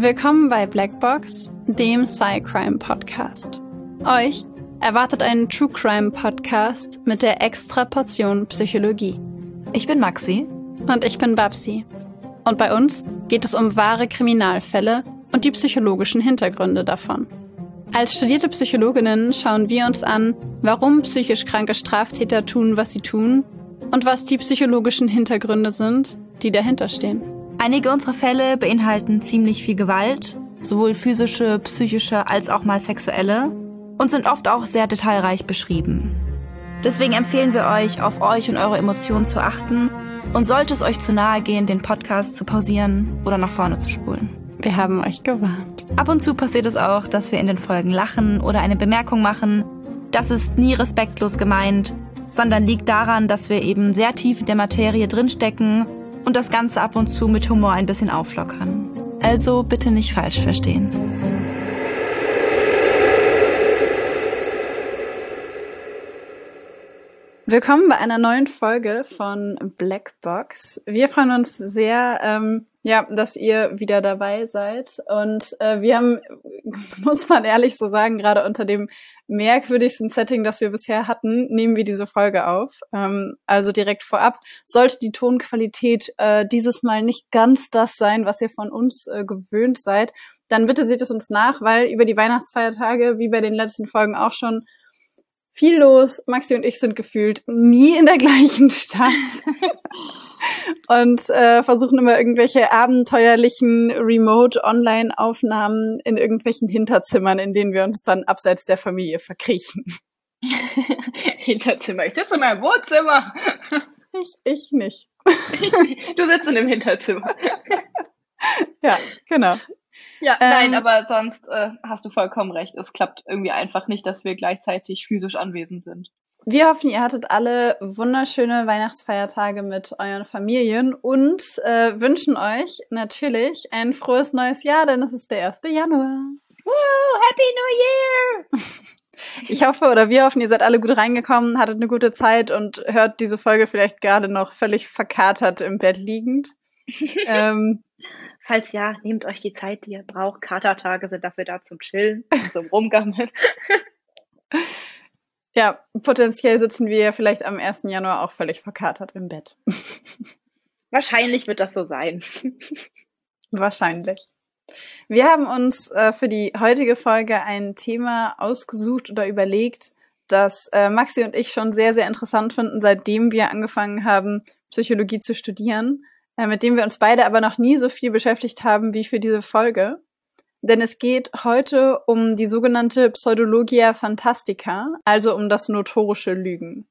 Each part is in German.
Willkommen bei Blackbox, dem Sci-Crime-Podcast. Euch erwartet ein True-Crime-Podcast mit der extra Portion Psychologie. Ich bin Maxi. Und ich bin Babsi. Und bei uns geht es um wahre Kriminalfälle und die psychologischen Hintergründe davon. Als studierte Psychologinnen schauen wir uns an, warum psychisch kranke Straftäter tun, was sie tun und was die psychologischen Hintergründe sind, die dahinter stehen. Einige unserer Fälle beinhalten ziemlich viel Gewalt, sowohl physische, psychische als auch mal sexuelle, und sind oft auch sehr detailreich beschrieben. Deswegen empfehlen wir euch, auf euch und eure Emotionen zu achten und sollte es euch zu nahe gehen, den Podcast zu pausieren oder nach vorne zu spulen. Wir haben euch gewarnt. Ab und zu passiert es auch, dass wir in den Folgen lachen oder eine Bemerkung machen. Das ist nie respektlos gemeint, sondern liegt daran, dass wir eben sehr tief in der Materie drinstecken und das Ganze ab und zu mit Humor ein bisschen auflockern. Also bitte nicht falsch verstehen. Willkommen bei einer neuen Folge von Blackbox. Wir freuen uns sehr, dass ihr wieder dabei seid. Und wir haben, muss man ehrlich so sagen, gerade unter dem merkwürdigsten Setting, das wir bisher hatten, nehmen wir diese Folge auf. Also direkt vorab, sollte die Tonqualität dieses Mal nicht ganz das sein, was ihr von uns gewöhnt seid, dann bitte seht es uns nach, weil über die Weihnachtsfeiertage, wie bei den letzten Folgen auch schon, viel los. Maxi und ich sind gefühlt nie in der gleichen Stadt und versuchen immer irgendwelche abenteuerlichen Remote-Online-Aufnahmen in irgendwelchen Hinterzimmern, in denen wir uns dann abseits der Familie verkriechen. Hinterzimmer. Ich sitze in meinem Wohnzimmer. Ich nicht. Du sitzt in dem Hinterzimmer. Ja, genau. Ja, nein, aber sonst hast du vollkommen recht. Es klappt irgendwie einfach nicht, dass wir gleichzeitig physisch anwesend sind. Wir hoffen, ihr hattet alle wunderschöne Weihnachtsfeiertage mit euren Familien und wünschen euch natürlich ein frohes neues Jahr, denn es ist der 1. Januar. Woo, Happy New Year! Ich hoffe, oder wir hoffen, ihr seid alle gut reingekommen, hattet eine gute Zeit und hört diese Folge vielleicht gerade noch völlig verkatert im Bett liegend. Falls ja, nehmt euch die Zeit, die ihr braucht. Katertage sind dafür da zum Chillen und zum Rumgammeln. Ja, potenziell sitzen wir vielleicht am 1. Januar auch völlig verkatert im Bett. Wahrscheinlich wird das so sein. Wahrscheinlich. Wir haben uns für die heutige Folge ein Thema ausgesucht oder überlegt, das Maxi und ich schon sehr, sehr interessant finden, seitdem wir angefangen haben, Psychologie zu studieren, mit dem wir uns beide aber noch nie so viel beschäftigt haben wie für diese Folge. Denn es geht heute um die sogenannte Pseudologia Fantastica, also um das notorische Lügen.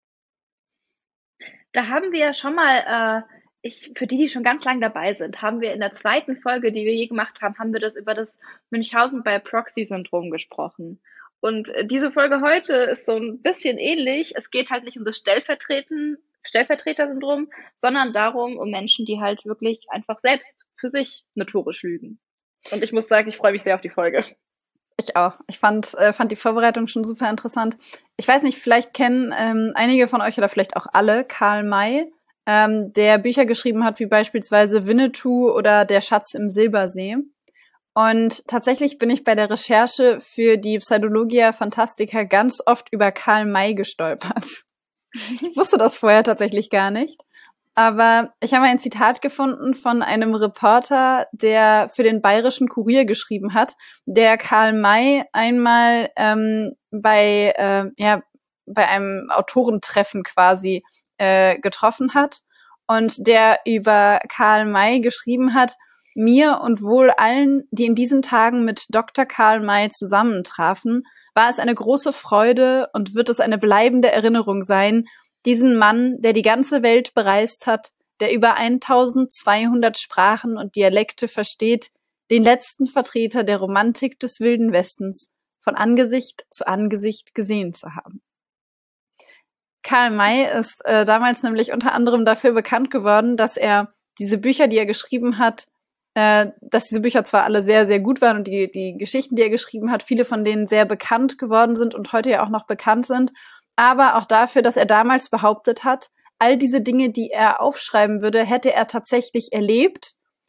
Da haben wir ja schon mal, für die schon ganz lang dabei sind, haben wir in der zweiten Folge, die wir je gemacht haben, haben wir das über das Münchhausen by Proxy-Syndrom gesprochen. Und diese Folge heute ist so ein bisschen ähnlich. Es geht halt nicht um das Stellvertreter-Syndrom, sondern darum, um Menschen, die halt wirklich einfach selbst für sich notorisch lügen. Und ich muss sagen, ich freue mich sehr auf die Folge. Ich auch. Ich fand die Vorbereitung schon super interessant. Ich weiß nicht, vielleicht kennen einige von euch oder vielleicht auch alle Karl May, der Bücher geschrieben hat, wie beispielsweise Winnetou oder Der Schatz im Silbersee. Und tatsächlich bin ich bei der Recherche für die Pseudologia Fantastica ganz oft über Karl May gestolpert. Ich wusste das vorher tatsächlich gar nicht. Aber ich habe ein Zitat gefunden von einem Reporter, der für den Bayerischen Kurier geschrieben hat, der Karl May einmal bei einem Autorentreffen quasi getroffen hat und der über Karl May geschrieben hat: Mir und wohl allen, die in diesen Tagen mit Dr. Karl May zusammentrafen, war es eine große Freude und wird es eine bleibende Erinnerung sein, diesen Mann, der die ganze Welt bereist hat, der über 1200 Sprachen und Dialekte versteht, den letzten Vertreter der Romantik des Wilden Westens von Angesicht zu Angesicht gesehen zu haben. Karl May ist damals nämlich unter anderem dafür bekannt geworden, dass er diese Bücher, die er geschrieben hat, dass diese Bücher zwar alle sehr, sehr gut waren und die Geschichten, die er geschrieben hat, viele von denen sehr bekannt geworden sind und heute ja auch noch bekannt sind, aber auch dafür, dass er damals behauptet hat, all diese Dinge, die er aufschreiben würde, hätte er tatsächlich erlebt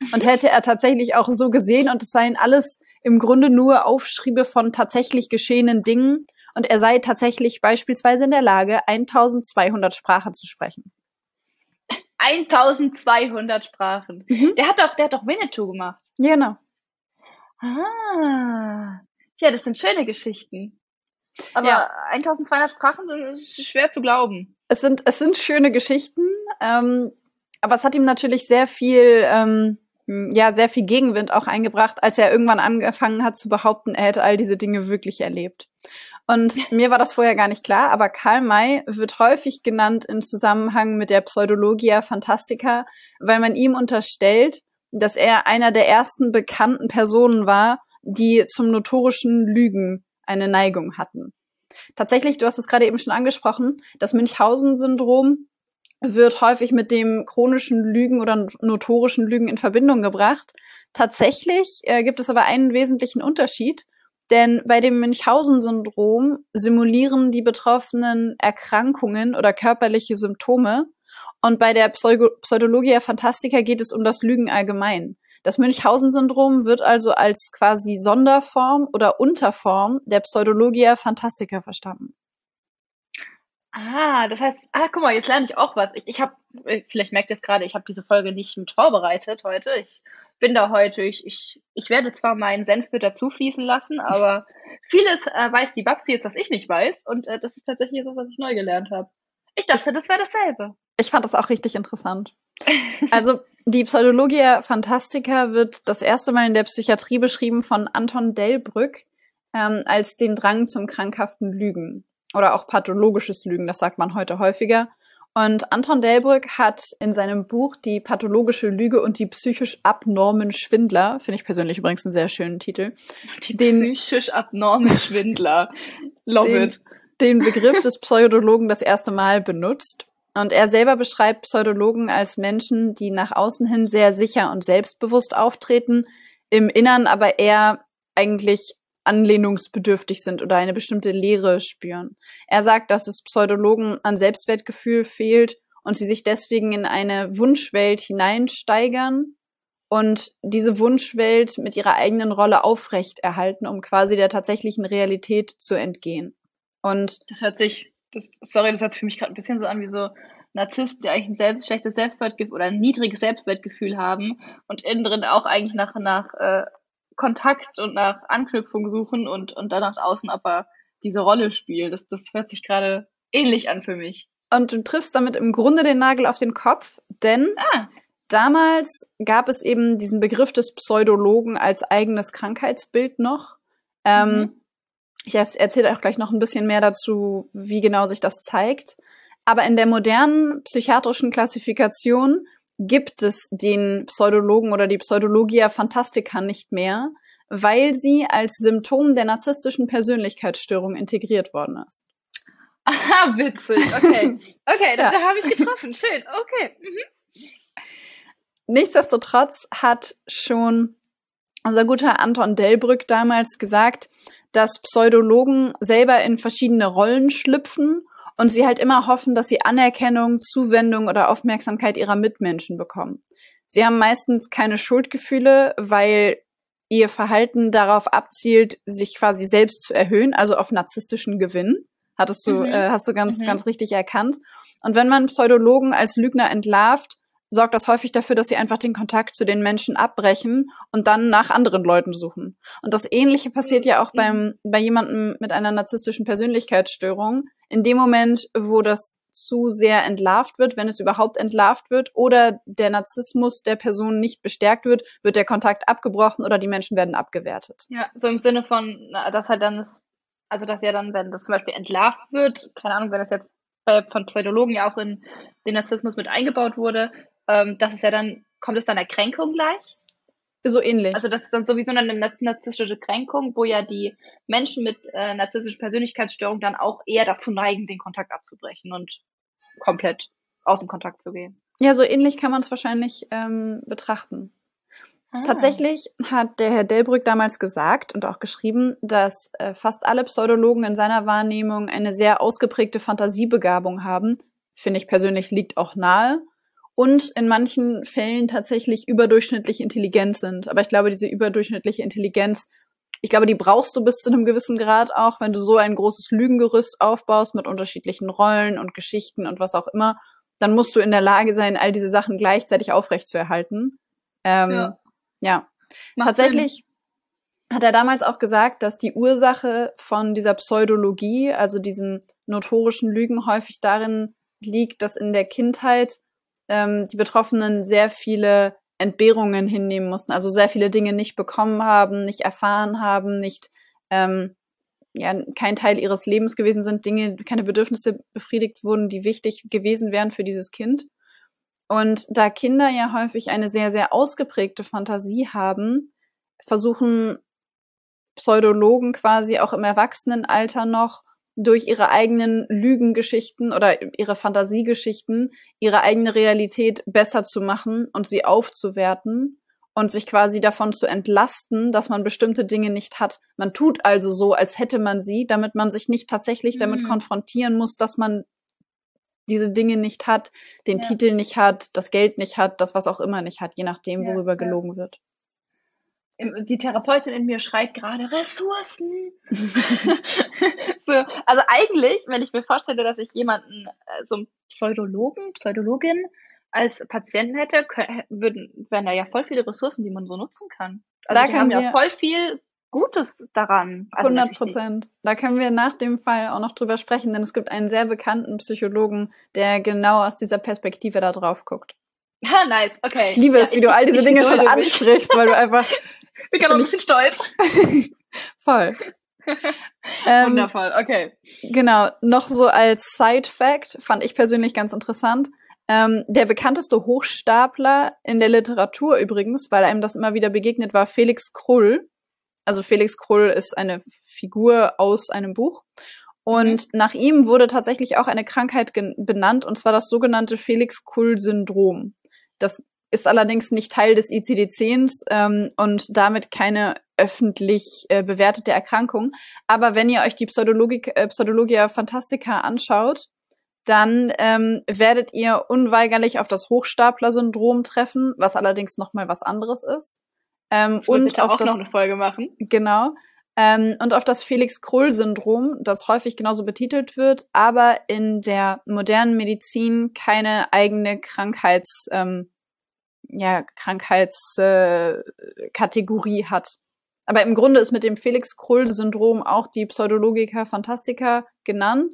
und hätte er tatsächlich auch so gesehen und es seien alles im Grunde nur Aufschriebe von tatsächlich geschehenen Dingen und er sei tatsächlich beispielsweise in der Lage, 1200 Sprachen zu sprechen. 1200 Sprachen. Mhm. Der hat doch Winnetou gemacht. Ja, genau. Ja, das sind schöne Geschichten. Aber Ja. 1200 Sprachen ist schwer zu glauben. Es sind schöne Geschichten, aber es hat ihm natürlich sehr viel Gegenwind auch eingebracht, als er irgendwann angefangen hat zu behaupten, er hätte all diese Dinge wirklich erlebt. Und mir war das vorher gar nicht klar, aber Karl May wird häufig genannt im Zusammenhang mit der Pseudologia Fantastica, weil man ihm unterstellt, dass er einer der ersten bekannten Personen war, die zum notorischen Lügen eine Neigung hatten. Tatsächlich, du hast es gerade eben schon angesprochen, das Münchhausen-Syndrom wird häufig mit dem chronischen Lügen oder notorischen Lügen in Verbindung gebracht. Tatsächlich gibt es aber einen wesentlichen Unterschied, denn bei dem Münchhausen-Syndrom simulieren die Betroffenen Erkrankungen oder körperliche Symptome und bei der Pseudologia Fantastica geht es um das Lügen allgemein. Das Münchhausen-Syndrom wird also als quasi Sonderform oder Unterform der Pseudologia Fantastica verstanden. Das heißt, guck mal, jetzt lerne ich auch was. Ich habe, vielleicht merkt ihr es gerade, ich habe diese Folge nicht mit vorbereitet heute. Ich bin da heute, ich werde zwar meinen Senf mit dazu fließen lassen, aber vieles weiß die Babsi jetzt, was ich nicht weiß. Und das ist tatsächlich so, was ich neu gelernt habe. Ich dachte, das wäre dasselbe. Ich fand das auch richtig interessant. Also die Pseudologia Fantastica wird das erste Mal in der Psychiatrie beschrieben von Anton Delbrück als den Drang zum krankhaften Lügen oder auch pathologisches Lügen, das sagt man heute häufiger. Und Anton Delbrück hat in seinem Buch Die pathologische Lüge und die psychisch abnormen Schwindler, finde ich persönlich übrigens einen sehr schönen Titel. Die psychisch abnormen Schwindler. Love it. Den Begriff des Pseudologen das erste Mal benutzt. Und er selber beschreibt Pseudologen als Menschen, die nach außen hin sehr sicher und selbstbewusst auftreten, im Innern aber eher eigentlich anlehnungsbedürftig sind oder eine bestimmte Leere spüren. Er sagt, dass es Pseudologen an Selbstwertgefühl fehlt und sie sich deswegen in eine Wunschwelt hineinsteigern und diese Wunschwelt mit ihrer eigenen Rolle aufrechterhalten, um quasi der tatsächlichen Realität zu entgehen. Und das hört sich für mich gerade ein bisschen so an wie so Narzissten, die eigentlich ein schlechtes Selbstwertgefühl oder ein niedriges Selbstwertgefühl haben und innen drin auch eigentlich nach Kontakt und nach Anknüpfung suchen und dann nach außen aber diese Rolle spielen. Das hört sich gerade ähnlich an für mich. Und du triffst damit im Grunde den Nagel auf den Kopf, denn damals gab es eben diesen Begriff des Pseudologen als eigenes Krankheitsbild noch. Ich erzähle auch gleich noch ein bisschen mehr dazu, wie genau sich das zeigt. Aber in der modernen psychiatrischen Klassifikation gibt es den Pseudologen oder die Pseudologia Fantastica nicht mehr, weil sie als Symptom der narzisstischen Persönlichkeitsstörung integriert worden ist. Aha, witzig. Okay, da habe ich getroffen. Schön, okay. Nichtsdestotrotz hat schon unser guter Anton Delbrück damals gesagt, dass Pseudologen selber in verschiedene Rollen schlüpfen und sie halt immer hoffen, dass sie Anerkennung, Zuwendung oder Aufmerksamkeit ihrer Mitmenschen bekommen. Sie haben meistens keine Schuldgefühle, weil ihr Verhalten darauf abzielt, sich quasi selbst zu erhöhen, also auf narzisstischen Gewinn. Hast du ganz richtig erkannt. Und wenn man Pseudologen als Lügner entlarvt, sorgt das häufig dafür, dass sie einfach den Kontakt zu den Menschen abbrechen und dann nach anderen Leuten suchen. Und das Ähnliche passiert ja auch bei jemandem mit einer narzisstischen Persönlichkeitsstörung. In dem Moment, wo das zu sehr entlarvt wird, wenn es überhaupt entlarvt wird, oder der Narzissmus der Person nicht bestärkt wird, wird der Kontakt abgebrochen oder die Menschen werden abgewertet. Ja, so im Sinne von, dass halt dann wenn das zum Beispiel entlarvt wird, keine Ahnung, wenn das jetzt von Pseudologen ja auch in den Narzissmus mit eingebaut wurde, kommt es dann der Kränkung gleich? So ähnlich. Also das ist dann sowieso eine narzisstische Kränkung, wo ja die Menschen mit narzisstischer Persönlichkeitsstörung dann auch eher dazu neigen, den Kontakt abzubrechen und komplett aus dem Kontakt zu gehen. Ja, so ähnlich kann man es wahrscheinlich betrachten. Tatsächlich hat der Herr Delbrück damals gesagt und auch geschrieben, dass fast alle Pseudologen in seiner Wahrnehmung eine sehr ausgeprägte Fantasiebegabung haben. Finde ich persönlich liegt auch nahe. und in manchen Fällen tatsächlich überdurchschnittlich intelligent sind. Aber ich glaube, diese überdurchschnittliche Intelligenz, ich glaube, die brauchst du bis zu einem gewissen Grad auch, wenn du so ein großes Lügengerüst aufbaust mit unterschiedlichen Rollen und Geschichten und was auch immer, dann musst du in der Lage sein, all diese Sachen gleichzeitig aufrechtzuerhalten. Ja. Tatsächlich hat er damals auch gesagt, dass die Ursache von dieser Pseudologie, also diesen notorischen Lügen, häufig darin liegt, dass in der Kindheit die Betroffenen sehr viele Entbehrungen hinnehmen mussten, also sehr viele Dinge nicht bekommen haben, nicht erfahren haben, nicht kein Teil ihres Lebens gewesen sind, keine Bedürfnisse befriedigt wurden, die wichtig gewesen wären für dieses Kind. Und da Kinder ja häufig eine sehr, sehr ausgeprägte Fantasie haben, versuchen Pseudologen quasi auch im Erwachsenenalter noch durch ihre eigenen Lügengeschichten oder ihre Fantasiegeschichten ihre eigene Realität besser zu machen und sie aufzuwerten und sich quasi davon zu entlasten, dass man bestimmte Dinge nicht hat. Man tut also so, als hätte man sie, damit man sich nicht tatsächlich damit konfrontieren muss, dass man diese Dinge nicht hat, den Titel nicht hat, das Geld nicht hat, das was auch immer nicht hat, je nachdem, worüber gelogen wird. Die Therapeutin in mir schreit gerade Ressourcen. So, also eigentlich, wenn ich mir vorstelle, dass ich jemanden, so einen Pseudologin als Patienten hätte, wären da ja voll viele Ressourcen, die man so nutzen kann. Also die haben ja voll viel Gutes daran. Also 100%. Da können wir nach dem Fall auch noch drüber sprechen, denn es gibt einen sehr bekannten Psychologen, der genau aus dieser Perspektive da drauf guckt. Ah, nice, okay. Ich liebe es, wie du all diese Dinge schon ansprichst, weil du einfach... Ich bin gerade ein bisschen stolz. Voll. Wundervoll, okay. Genau, noch so als Side-Fact, fand ich persönlich ganz interessant. Der bekannteste Hochstapler in der Literatur übrigens, weil einem das immer wieder begegnet, war Felix Krull. Also Felix Krull ist eine Figur aus einem Buch. Und nach ihm wurde tatsächlich auch eine Krankheit benannt, und zwar das sogenannte Felix-Krull-Syndrom. Das ist allerdings nicht Teil des ICD-10s und damit keine öffentlich bewertete Erkrankung. Aber wenn ihr euch die Pseudologia Fantastica anschaut, dann werdet ihr unweigerlich auf das Hochstapler-Syndrom treffen, was allerdings noch mal was anderes ist. Und bitte auch noch eine Folge machen. Genau. Und auf das Felix-Krull-Syndrom, das häufig genauso betitelt wird, aber in der modernen Medizin keine eigene Krankheitskategorie hat. Aber im Grunde ist mit dem Felix-Krull-Syndrom auch die Pseudologia Fantastica gemeint,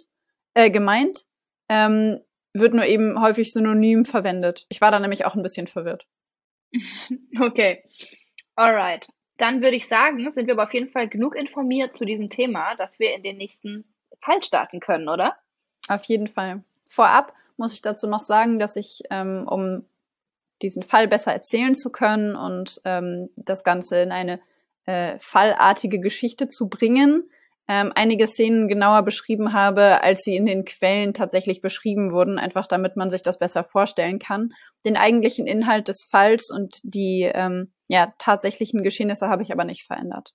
wird nur eben häufig synonym verwendet. Ich war da nämlich auch ein bisschen verwirrt. Okay, alright. Dann würde ich sagen, sind wir aber auf jeden Fall genug informiert zu diesem Thema, dass wir in den nächsten Fall starten können, oder? Auf jeden Fall. Vorab muss ich dazu noch sagen, dass ich, um diesen Fall besser erzählen zu können und das Ganze in eine fallartige Geschichte zu bringen, einige Szenen genauer beschrieben habe, als sie in den Quellen tatsächlich beschrieben wurden, einfach damit man sich das besser vorstellen kann. Den eigentlichen Inhalt des Falls und die tatsächlichen Geschehnisse habe ich aber nicht verändert.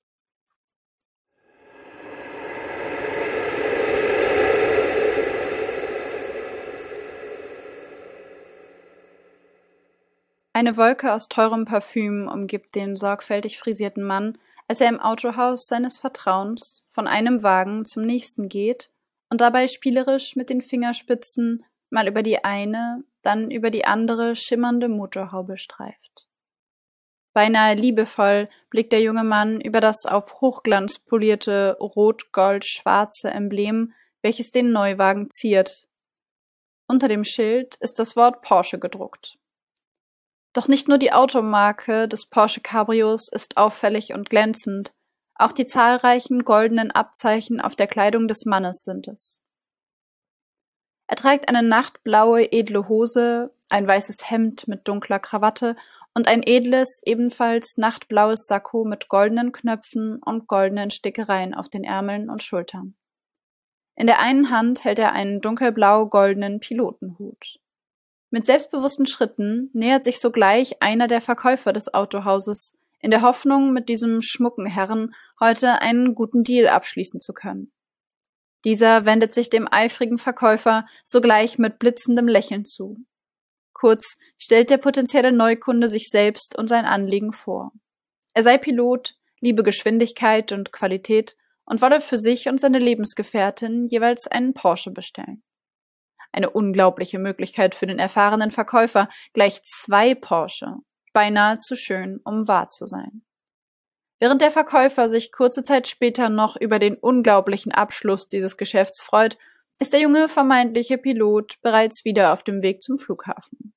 Eine Wolke aus teurem Parfüm umgibt den sorgfältig frisierten Mann, als er im Autohaus seines Vertrauens von einem Wagen zum nächsten geht und dabei spielerisch mit den Fingerspitzen mal über die eine, dann über die andere schimmernde Motorhaube streift. Beinahe liebevoll blickt der junge Mann über das auf Hochglanz polierte rot-gold-schwarze Emblem, welches den Neuwagen ziert. Unter dem Schild ist das Wort Porsche gedruckt. Doch nicht nur die Automarke des Porsche Cabrios ist auffällig und glänzend, auch die zahlreichen goldenen Abzeichen auf der Kleidung des Mannes sind es. Er trägt eine nachtblaue, edle Hose, ein weißes Hemd mit dunkler Krawatte und ein edles, ebenfalls nachtblaues Sakko mit goldenen Knöpfen und goldenen Stickereien auf den Ärmeln und Schultern. In der einen Hand hält er einen dunkelblau-goldenen Pilotenhut. Mit selbstbewussten Schritten nähert sich sogleich einer der Verkäufer des Autohauses, in der Hoffnung, mit diesem schmucken Herrn heute einen guten Deal abschließen zu können. Dieser wendet sich dem eifrigen Verkäufer sogleich mit blitzendem Lächeln zu. Kurz stellt der potenzielle Neukunde sich selbst und sein Anliegen vor. Er sei Pilot, liebe Geschwindigkeit und Qualität und wolle für sich und seine Lebensgefährtin jeweils einen Porsche bestellen. Eine unglaubliche Möglichkeit für den erfahrenen Verkäufer, gleich 2 Porsche, beinahe zu schön, um wahr zu sein. Während der Verkäufer sich kurze Zeit später noch über den unglaublichen Abschluss dieses Geschäfts freut, ist der junge vermeintliche Pilot bereits wieder auf dem Weg zum Flughafen.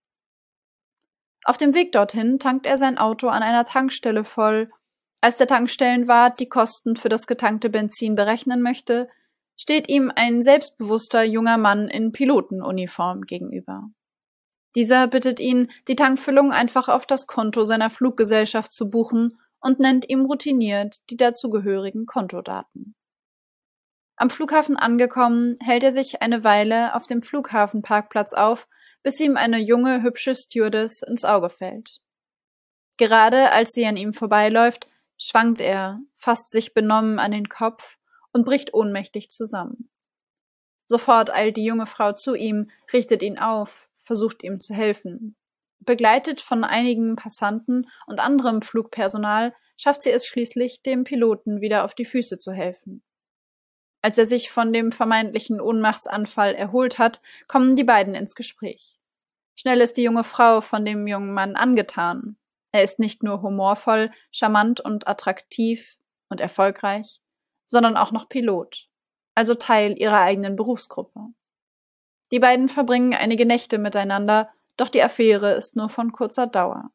Auf dem Weg dorthin tankt er sein Auto an einer Tankstelle voll. Als der Tankstellenwart die Kosten für das getankte Benzin berechnen möchte, steht ihm ein selbstbewusster junger Mann in Pilotenuniform gegenüber. Dieser bittet ihn, die Tankfüllung einfach auf das Konto seiner Fluggesellschaft zu buchen und nennt ihm routiniert die dazugehörigen Kontodaten. Am Flughafen angekommen, hält er sich eine Weile auf dem Flughafenparkplatz auf, bis ihm eine junge, hübsche Stewardess ins Auge fällt. Gerade als sie an ihm vorbeiläuft, schwankt er, fasst sich benommen an den Kopf und bricht ohnmächtig zusammen. Sofort eilt die junge Frau zu ihm, richtet ihn auf, versucht ihm zu helfen. Begleitet von einigen Passanten und anderem Flugpersonal schafft sie es schließlich, dem Piloten wieder auf die Füße zu helfen. Als er sich von dem vermeintlichen Ohnmachtsanfall erholt hat, kommen die beiden ins Gespräch. Schnell ist die junge Frau von dem jungen Mann angetan. Er ist nicht nur humorvoll, charmant und attraktiv und erfolgreich, sondern auch noch Pilot, also Teil ihrer eigenen Berufsgruppe. Die beiden verbringen einige Nächte miteinander, doch die Affäre ist nur von kurzer Dauer.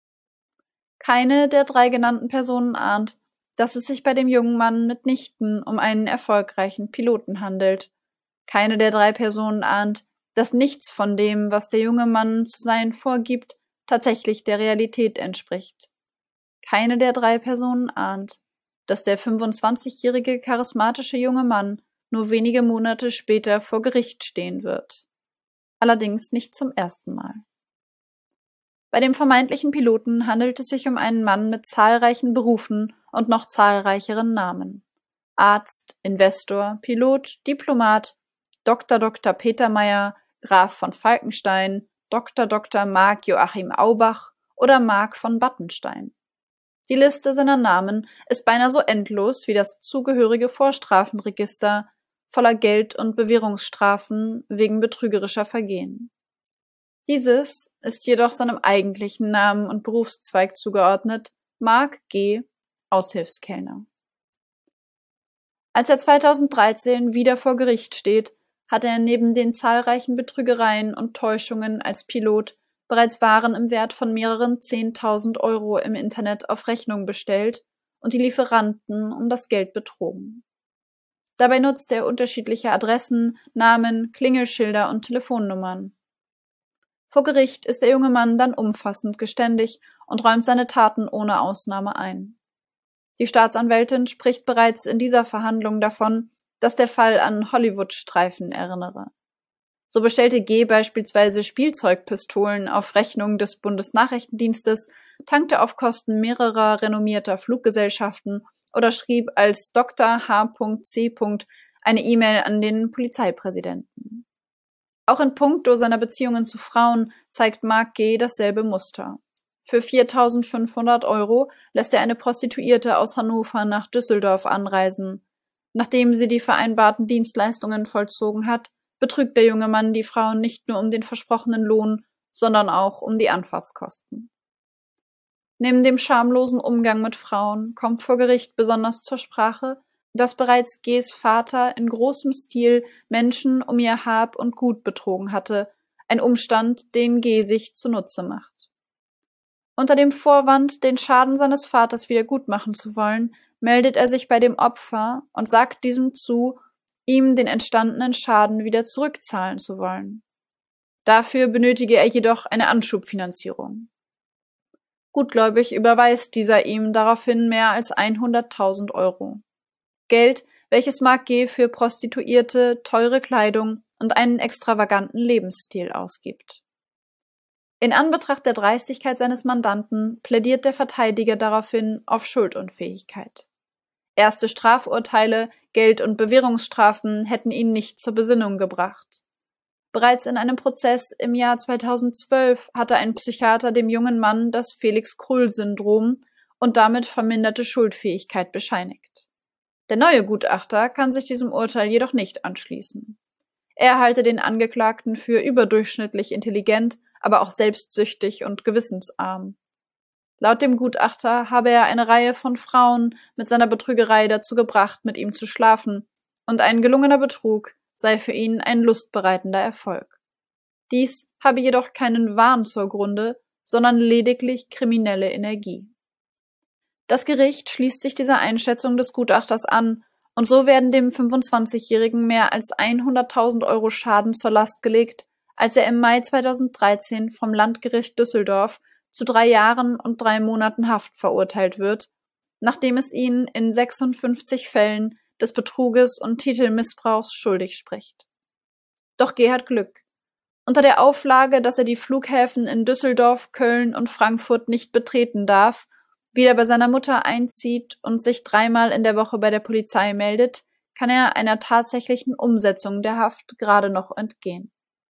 Keine der 3 genannten Personen ahnt, dass es sich bei dem jungen Mann mitnichten um einen erfolgreichen Piloten handelt. Keine der 3 Personen ahnt, dass nichts von dem, was der junge Mann zu sein vorgibt, tatsächlich der Realität entspricht. Keine der 3 Personen ahnt, dass der 25-jährige charismatische junge Mann nur wenige Monate später vor Gericht stehen wird. Allerdings nicht zum ersten Mal. Bei dem vermeintlichen Piloten handelt es sich um einen Mann mit zahlreichen Berufen und noch zahlreicheren Namen. Arzt, Investor, Pilot, Diplomat, Dr. Petermeier, Graf von Falkenstein, Dr. Mark Joachim Aubach oder Mark von Battenstein. Die Liste seiner Namen ist beinahe so endlos wie das zugehörige Vorstrafenregister voller Geld- und Bewährungsstrafen wegen betrügerischer Vergehen. Dieses ist jedoch seinem eigentlichen Namen und Berufszweig zugeordnet, Mark G., Aushilfskellner. Als er 2013 wieder vor Gericht steht, hat er neben den zahlreichen Betrügereien und Täuschungen als Pilot bereits Waren im Wert von mehreren 10.000 Euro im Internet auf Rechnung bestellt und die Lieferanten um das Geld betrogen. Dabei nutzt er unterschiedliche Adressen, Namen, Klingelschilder und Telefonnummern. Vor Gericht ist der junge Mann dann umfassend geständig und räumt seine Taten ohne Ausnahme ein. Die Staatsanwältin spricht bereits in dieser Verhandlung davon, dass der Fall an Hollywood-Streifen erinnere. So bestellte G. beispielsweise Spielzeugpistolen auf Rechnung des Bundesnachrichtendienstes, tankte auf Kosten mehrerer renommierter Fluggesellschaften oder schrieb als Dr. H.C. eine E-Mail an den Polizeipräsidenten. Auch in puncto seiner Beziehungen zu Frauen zeigt Mark G. dasselbe Muster. Für 4.500 Euro lässt er eine Prostituierte aus Hannover nach Düsseldorf anreisen. Nachdem sie die vereinbarten Dienstleistungen vollzogen hat, betrügt der junge Mann die Frauen nicht nur um den versprochenen Lohn, sondern auch um die Anfahrtskosten. Neben dem schamlosen Umgang mit Frauen kommt vor Gericht besonders zur Sprache, dass bereits Gs Vater in großem Stil Menschen um ihr Hab und Gut betrogen hatte, ein Umstand, den G. sich zunutze macht. Unter dem Vorwand, den Schaden seines Vaters wiedergutmachen zu wollen, meldet er sich bei dem Opfer und sagt diesem zu, ihm den entstandenen Schaden wieder zurückzahlen zu wollen. Dafür benötige er jedoch eine Anschubfinanzierung. Gutgläubig überweist dieser ihm daraufhin mehr als 100.000 Euro. Geld, welches Mark G. für Prostituierte, teure Kleidung und einen extravaganten Lebensstil ausgibt. In Anbetracht der Dreistigkeit seines Mandanten plädiert der Verteidiger daraufhin auf Schuldunfähigkeit. Erste Strafurteile, Geld- und Bewährungsstrafen hätten ihn nicht zur Besinnung gebracht. Bereits in einem Prozess im Jahr 2012 hatte ein Psychiater dem jungen Mann das Felix-Krull-Syndrom und damit verminderte Schuldfähigkeit bescheinigt. Der neue Gutachter kann sich diesem Urteil jedoch nicht anschließen. Er halte den Angeklagten für überdurchschnittlich intelligent, aber auch selbstsüchtig und gewissensarm. Laut dem Gutachter habe er eine Reihe von Frauen mit seiner Betrügerei dazu gebracht, mit ihm zu schlafen, und ein gelungener Betrug sei für ihn ein lustbereitender Erfolg. Dies habe jedoch keinen Wahn zur Grunde, sondern lediglich kriminelle Energie. Das Gericht schließt sich dieser Einschätzung des Gutachters an, und so werden dem 25-Jährigen mehr als 100.000 Euro Schaden zur Last gelegt, als er im Mai 2013 vom Landgericht Düsseldorf zu 3 Jahren und 3 Monaten Haft verurteilt wird, nachdem es ihn in 56 Fällen des Betruges und Titelmissbrauchs schuldig spricht. Doch G. hat Glück. Unter der Auflage, dass er die Flughäfen in Düsseldorf, Köln und Frankfurt nicht betreten darf, wieder bei seiner Mutter einzieht und sich 3-mal in der Woche bei der Polizei meldet, kann er einer tatsächlichen Umsetzung der Haft gerade noch entgehen.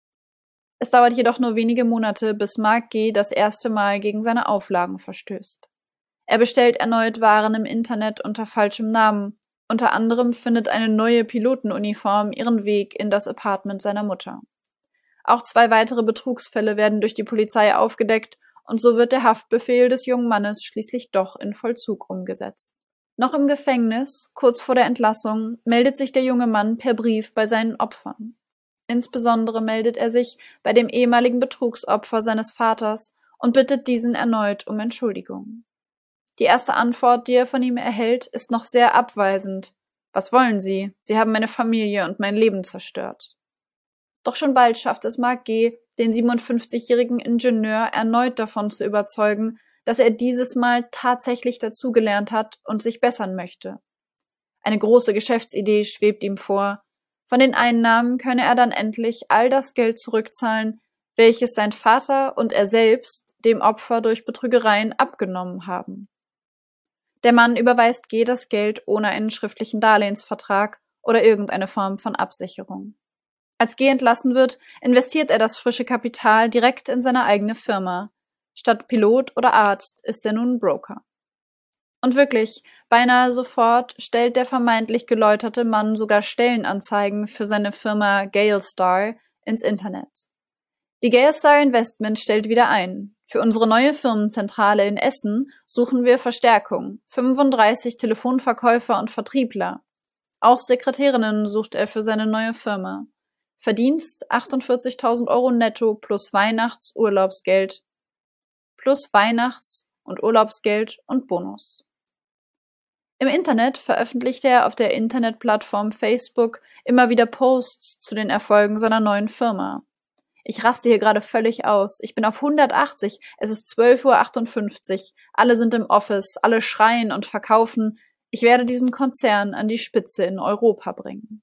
Es dauert jedoch nur wenige Monate, bis Mark G. das erste Mal gegen seine Auflagen verstößt. Er bestellt erneut Waren im Internet unter falschem Namen. Unter anderem findet eine neue Pilotenuniform ihren Weg in das Apartment seiner Mutter. Auch 2 weitere Betrugsfälle werden durch die Polizei aufgedeckt, und so wird der Haftbefehl des jungen Mannes schließlich doch in Vollzug umgesetzt. Noch im Gefängnis, kurz vor der Entlassung, meldet sich der junge Mann per Brief bei seinen Opfern. Insbesondere meldet er sich bei dem ehemaligen Betrugsopfer seines Vaters und bittet diesen erneut um Entschuldigung. Die erste Antwort, die er von ihm erhält, ist noch sehr abweisend. Was wollen Sie? Sie haben meine Familie und mein Leben zerstört. Doch schon bald schafft es Mark G., den 57-jährigen Ingenieur erneut davon zu überzeugen, dass er dieses Mal tatsächlich dazugelernt hat und sich bessern möchte. Eine große Geschäftsidee schwebt ihm vor. Von den Einnahmen könne er dann endlich all das Geld zurückzahlen, welches sein Vater und er selbst dem Opfer durch Betrügereien abgenommen haben. Der Mann überweist G. das Geld ohne einen schriftlichen Darlehensvertrag oder irgendeine Form von Absicherung. Als G. entlassen wird, investiert er das frische Kapital direkt in seine eigene Firma. Statt Pilot oder Arzt ist er nun Broker. Und wirklich, beinahe sofort stellt der vermeintlich geläuterte Mann sogar Stellenanzeigen für seine Firma Galestar ins Internet. Die Galestar Investment stellt wieder ein. Für unsere neue Firmenzentrale in Essen suchen wir Verstärkung, 35 Telefonverkäufer und Vertriebler. Auch Sekretärinnen sucht er für seine neue Firma. Verdienst 48.000 Euro netto plus Weihnachts-Urlaubsgeld plus Weihnachts- und Urlaubsgeld und Bonus. Im Internet veröffentlicht er auf der Internetplattform Facebook immer wieder Posts zu den Erfolgen seiner neuen Firma. Ich raste hier gerade völlig aus. Ich bin auf 180, es ist 12:58 Uhr, alle sind im Office, alle schreien und verkaufen. Ich werde diesen Konzern an die Spitze in Europa bringen.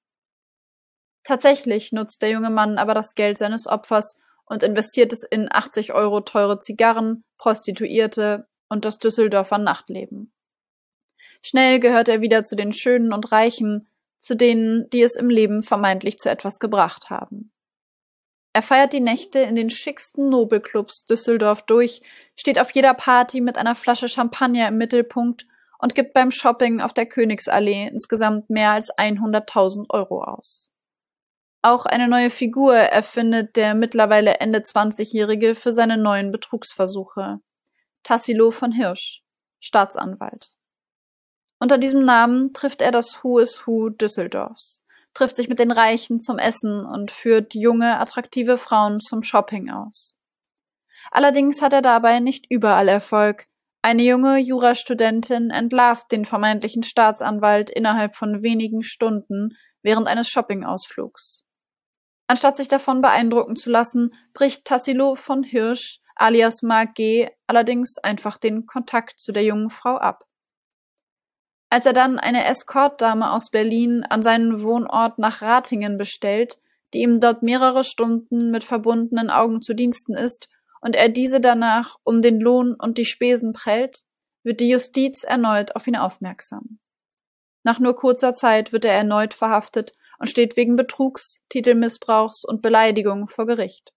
Tatsächlich nutzt der junge Mann aber das Geld seines Opfers und investiert es in 80 Euro teure Zigarren, Prostituierte und das Düsseldorfer Nachtleben. Schnell gehört er wieder zu den Schönen und Reichen, zu denen, die es im Leben vermeintlich zu etwas gebracht haben. Er feiert die Nächte in den schicksten Nobelclubs Düsseldorf durch, steht auf jeder Party mit einer Flasche Champagner im Mittelpunkt und gibt beim Shopping auf der Königsallee insgesamt mehr als 100.000 Euro aus. Auch eine neue Figur erfindet der mittlerweile Ende 20-Jährige für seine neuen Betrugsversuche. Tassilo von Hirsch, Staatsanwalt. Unter diesem Namen trifft er das Who is Who Düsseldorfs, trifft sich mit den Reichen zum Essen und führt junge, attraktive Frauen zum Shopping aus. Allerdings hat er dabei nicht überall Erfolg. Eine junge Jurastudentin entlarvt den vermeintlichen Staatsanwalt innerhalb von wenigen Stunden während eines Shoppingausflugs. Anstatt sich davon beeindrucken zu lassen, bricht Tassilo von Hirsch alias Mark G. allerdings einfach den Kontakt zu der jungen Frau ab. Als er dann eine Escortdame aus Berlin an seinen Wohnort nach Ratingen bestellt, die ihm dort mehrere Stunden mit verbundenen Augen zu Diensten ist und er diese danach um den Lohn und die Spesen prellt, wird die Justiz erneut auf ihn aufmerksam. Nach nur kurzer Zeit wird er erneut verhaftet und steht wegen Betrugs, Titelmissbrauchs und Beleidigung vor Gericht.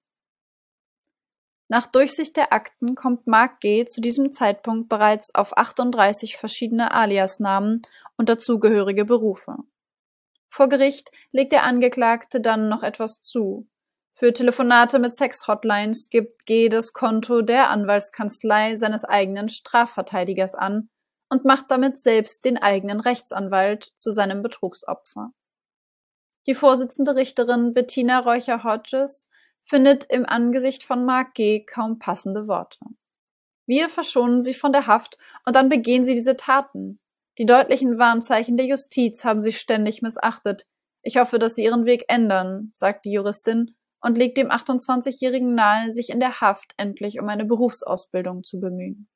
Nach Durchsicht der Akten kommt Mark G. zu diesem Zeitpunkt bereits auf 38 verschiedene Aliasnamen und dazugehörige Berufe. Vor Gericht legt der Angeklagte dann noch etwas zu. Für Telefonate mit Sex-Hotlines gibt G. das Konto der Anwaltskanzlei seines eigenen Strafverteidigers an und macht damit selbst den eigenen Rechtsanwalt zu seinem Betrugsopfer. Die Vorsitzende Richterin Bettina Räucher-Hodges findet im Angesicht von Mark G. kaum passende Worte. Wir verschonen sie von der Haft und dann begehen sie diese Taten. Die deutlichen Warnzeichen der Justiz haben sie ständig missachtet. Ich hoffe, dass sie ihren Weg ändern, sagt die Juristin und legt dem 28-Jährigen nahe, sich in der Haft endlich um eine Berufsausbildung zu bemühen.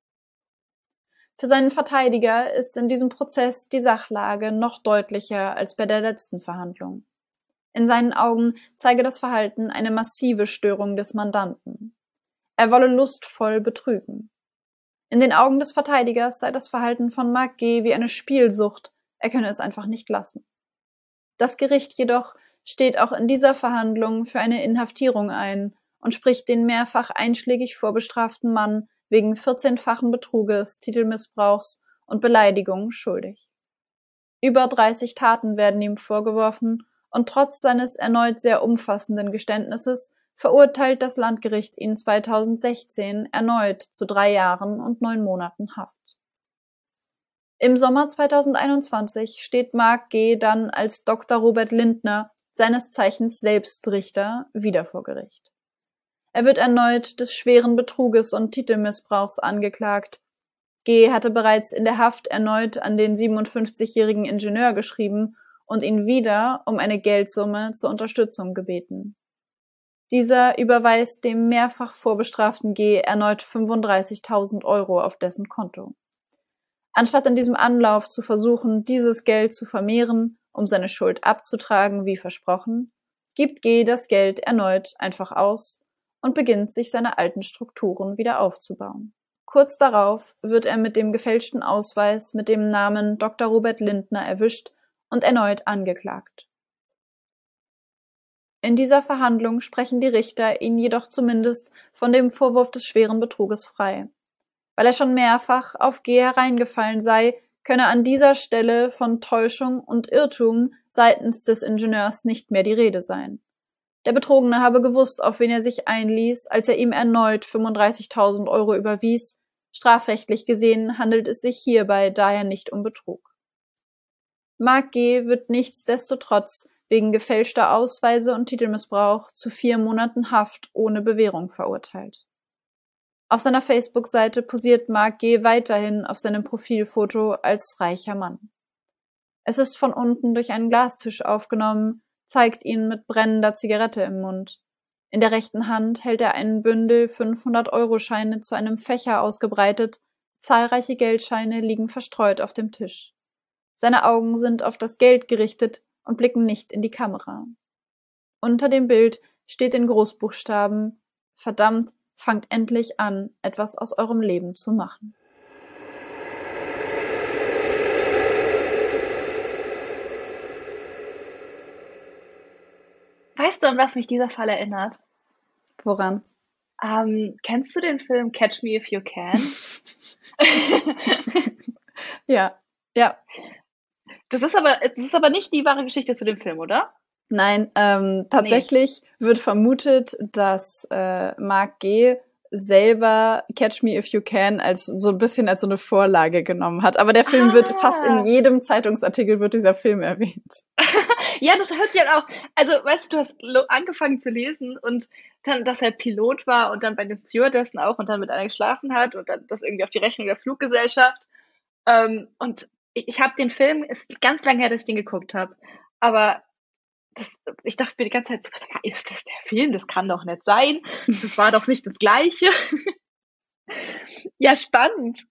Für seinen Verteidiger ist in diesem Prozess die Sachlage noch deutlicher als bei der letzten Verhandlung. In seinen Augen zeige das Verhalten eine massive Störung des Mandanten. Er wolle lustvoll betrügen. In den Augen des Verteidigers sei das Verhalten von Mark G. wie eine Spielsucht, er könne es einfach nicht lassen. Das Gericht jedoch steht auch in dieser Verhandlung für eine Inhaftierung ein und spricht den mehrfach einschlägig vorbestraften Mann wegen 14-fachen Betruges, Titelmissbrauchs und Beleidigung schuldig. Über 30 Taten werden ihm vorgeworfen und trotz seines erneut sehr umfassenden Geständnisses verurteilt das Landgericht ihn 2016 erneut zu 3 Jahren und 9 Monaten Haft. Im Sommer 2021 steht Mark G. dann als Dr. Robert Lindner, seines Zeichens selbst Richter, wieder vor Gericht. Er wird erneut des schweren Betruges und Titelmissbrauchs angeklagt. G. hatte bereits in der Haft erneut an den 57-jährigen Ingenieur geschrieben und ihn wieder um eine Geldsumme zur Unterstützung gebeten. Dieser überweist dem mehrfach vorbestraften G. erneut 35.000 Euro auf dessen Konto. Anstatt in diesem Anlauf zu versuchen, dieses Geld zu vermehren, um seine Schuld abzutragen, wie versprochen, gibt G. das Geld erneut einfach aus und beginnt, sich seine alten Strukturen wieder aufzubauen. Kurz darauf wird er mit dem gefälschten Ausweis mit dem Namen Dr. Robert Lindner erwischt und erneut angeklagt. In dieser Verhandlung sprechen die Richter ihn jedoch zumindest von dem Vorwurf des schweren Betruges frei. Weil er schon mehrfach auf G. hereingefallen sei, könne an dieser Stelle von Täuschung und Irrtum seitens des Ingenieurs nicht mehr die Rede sein. Der Betrogene habe gewusst, auf wen er sich einließ, als er ihm erneut 35.000 Euro überwies. Strafrechtlich gesehen handelt es sich hierbei daher nicht um Betrug. Mark G. wird nichtsdestotrotz wegen gefälschter Ausweise und Titelmissbrauch zu 4 Monaten Haft ohne Bewährung verurteilt. Auf seiner Facebook-Seite posiert Mark G. weiterhin auf seinem Profilfoto als reicher Mann. Es ist von unten durch einen Glastisch aufgenommen, zeigt ihn mit brennender Zigarette im Mund. In der rechten Hand hält er einen Bündel 500-Euro-Scheine zu einem Fächer ausgebreitet, zahlreiche Geldscheine liegen verstreut auf dem Tisch. Seine Augen sind auf das Geld gerichtet und blicken nicht in die Kamera. Unter dem Bild steht in Großbuchstaben: Verdammt, fangt endlich an, etwas aus eurem Leben zu machen. Weißt du, an was mich dieser Fall erinnert? Woran? Kennst du den Film Catch Me If You Can? Ja. Das ist aber nicht die wahre Geschichte zu dem Film, oder? Nein, tatsächlich wird vermutet, dass Mark G. selber Catch Me If You Can als so ein bisschen als so eine Vorlage genommen hat. Aber der Film wird fast in jedem Zeitungsartikel wird dieser Film erwähnt. Ja, das hört sich halt auch, also weißt du, du hast angefangen zu lesen und dann, dass er Pilot war und dann bei den Stewardessen auch und dann mit einer geschlafen hat und dann das irgendwie auf die Rechnung der Fluggesellschaft. Und ich habe den Film, ist ganz lange her, dass ich den geguckt habe, aber ich dachte mir die ganze Zeit, ist das der Film? Das kann doch nicht sein. Das war doch nicht das Gleiche. Ja, spannend.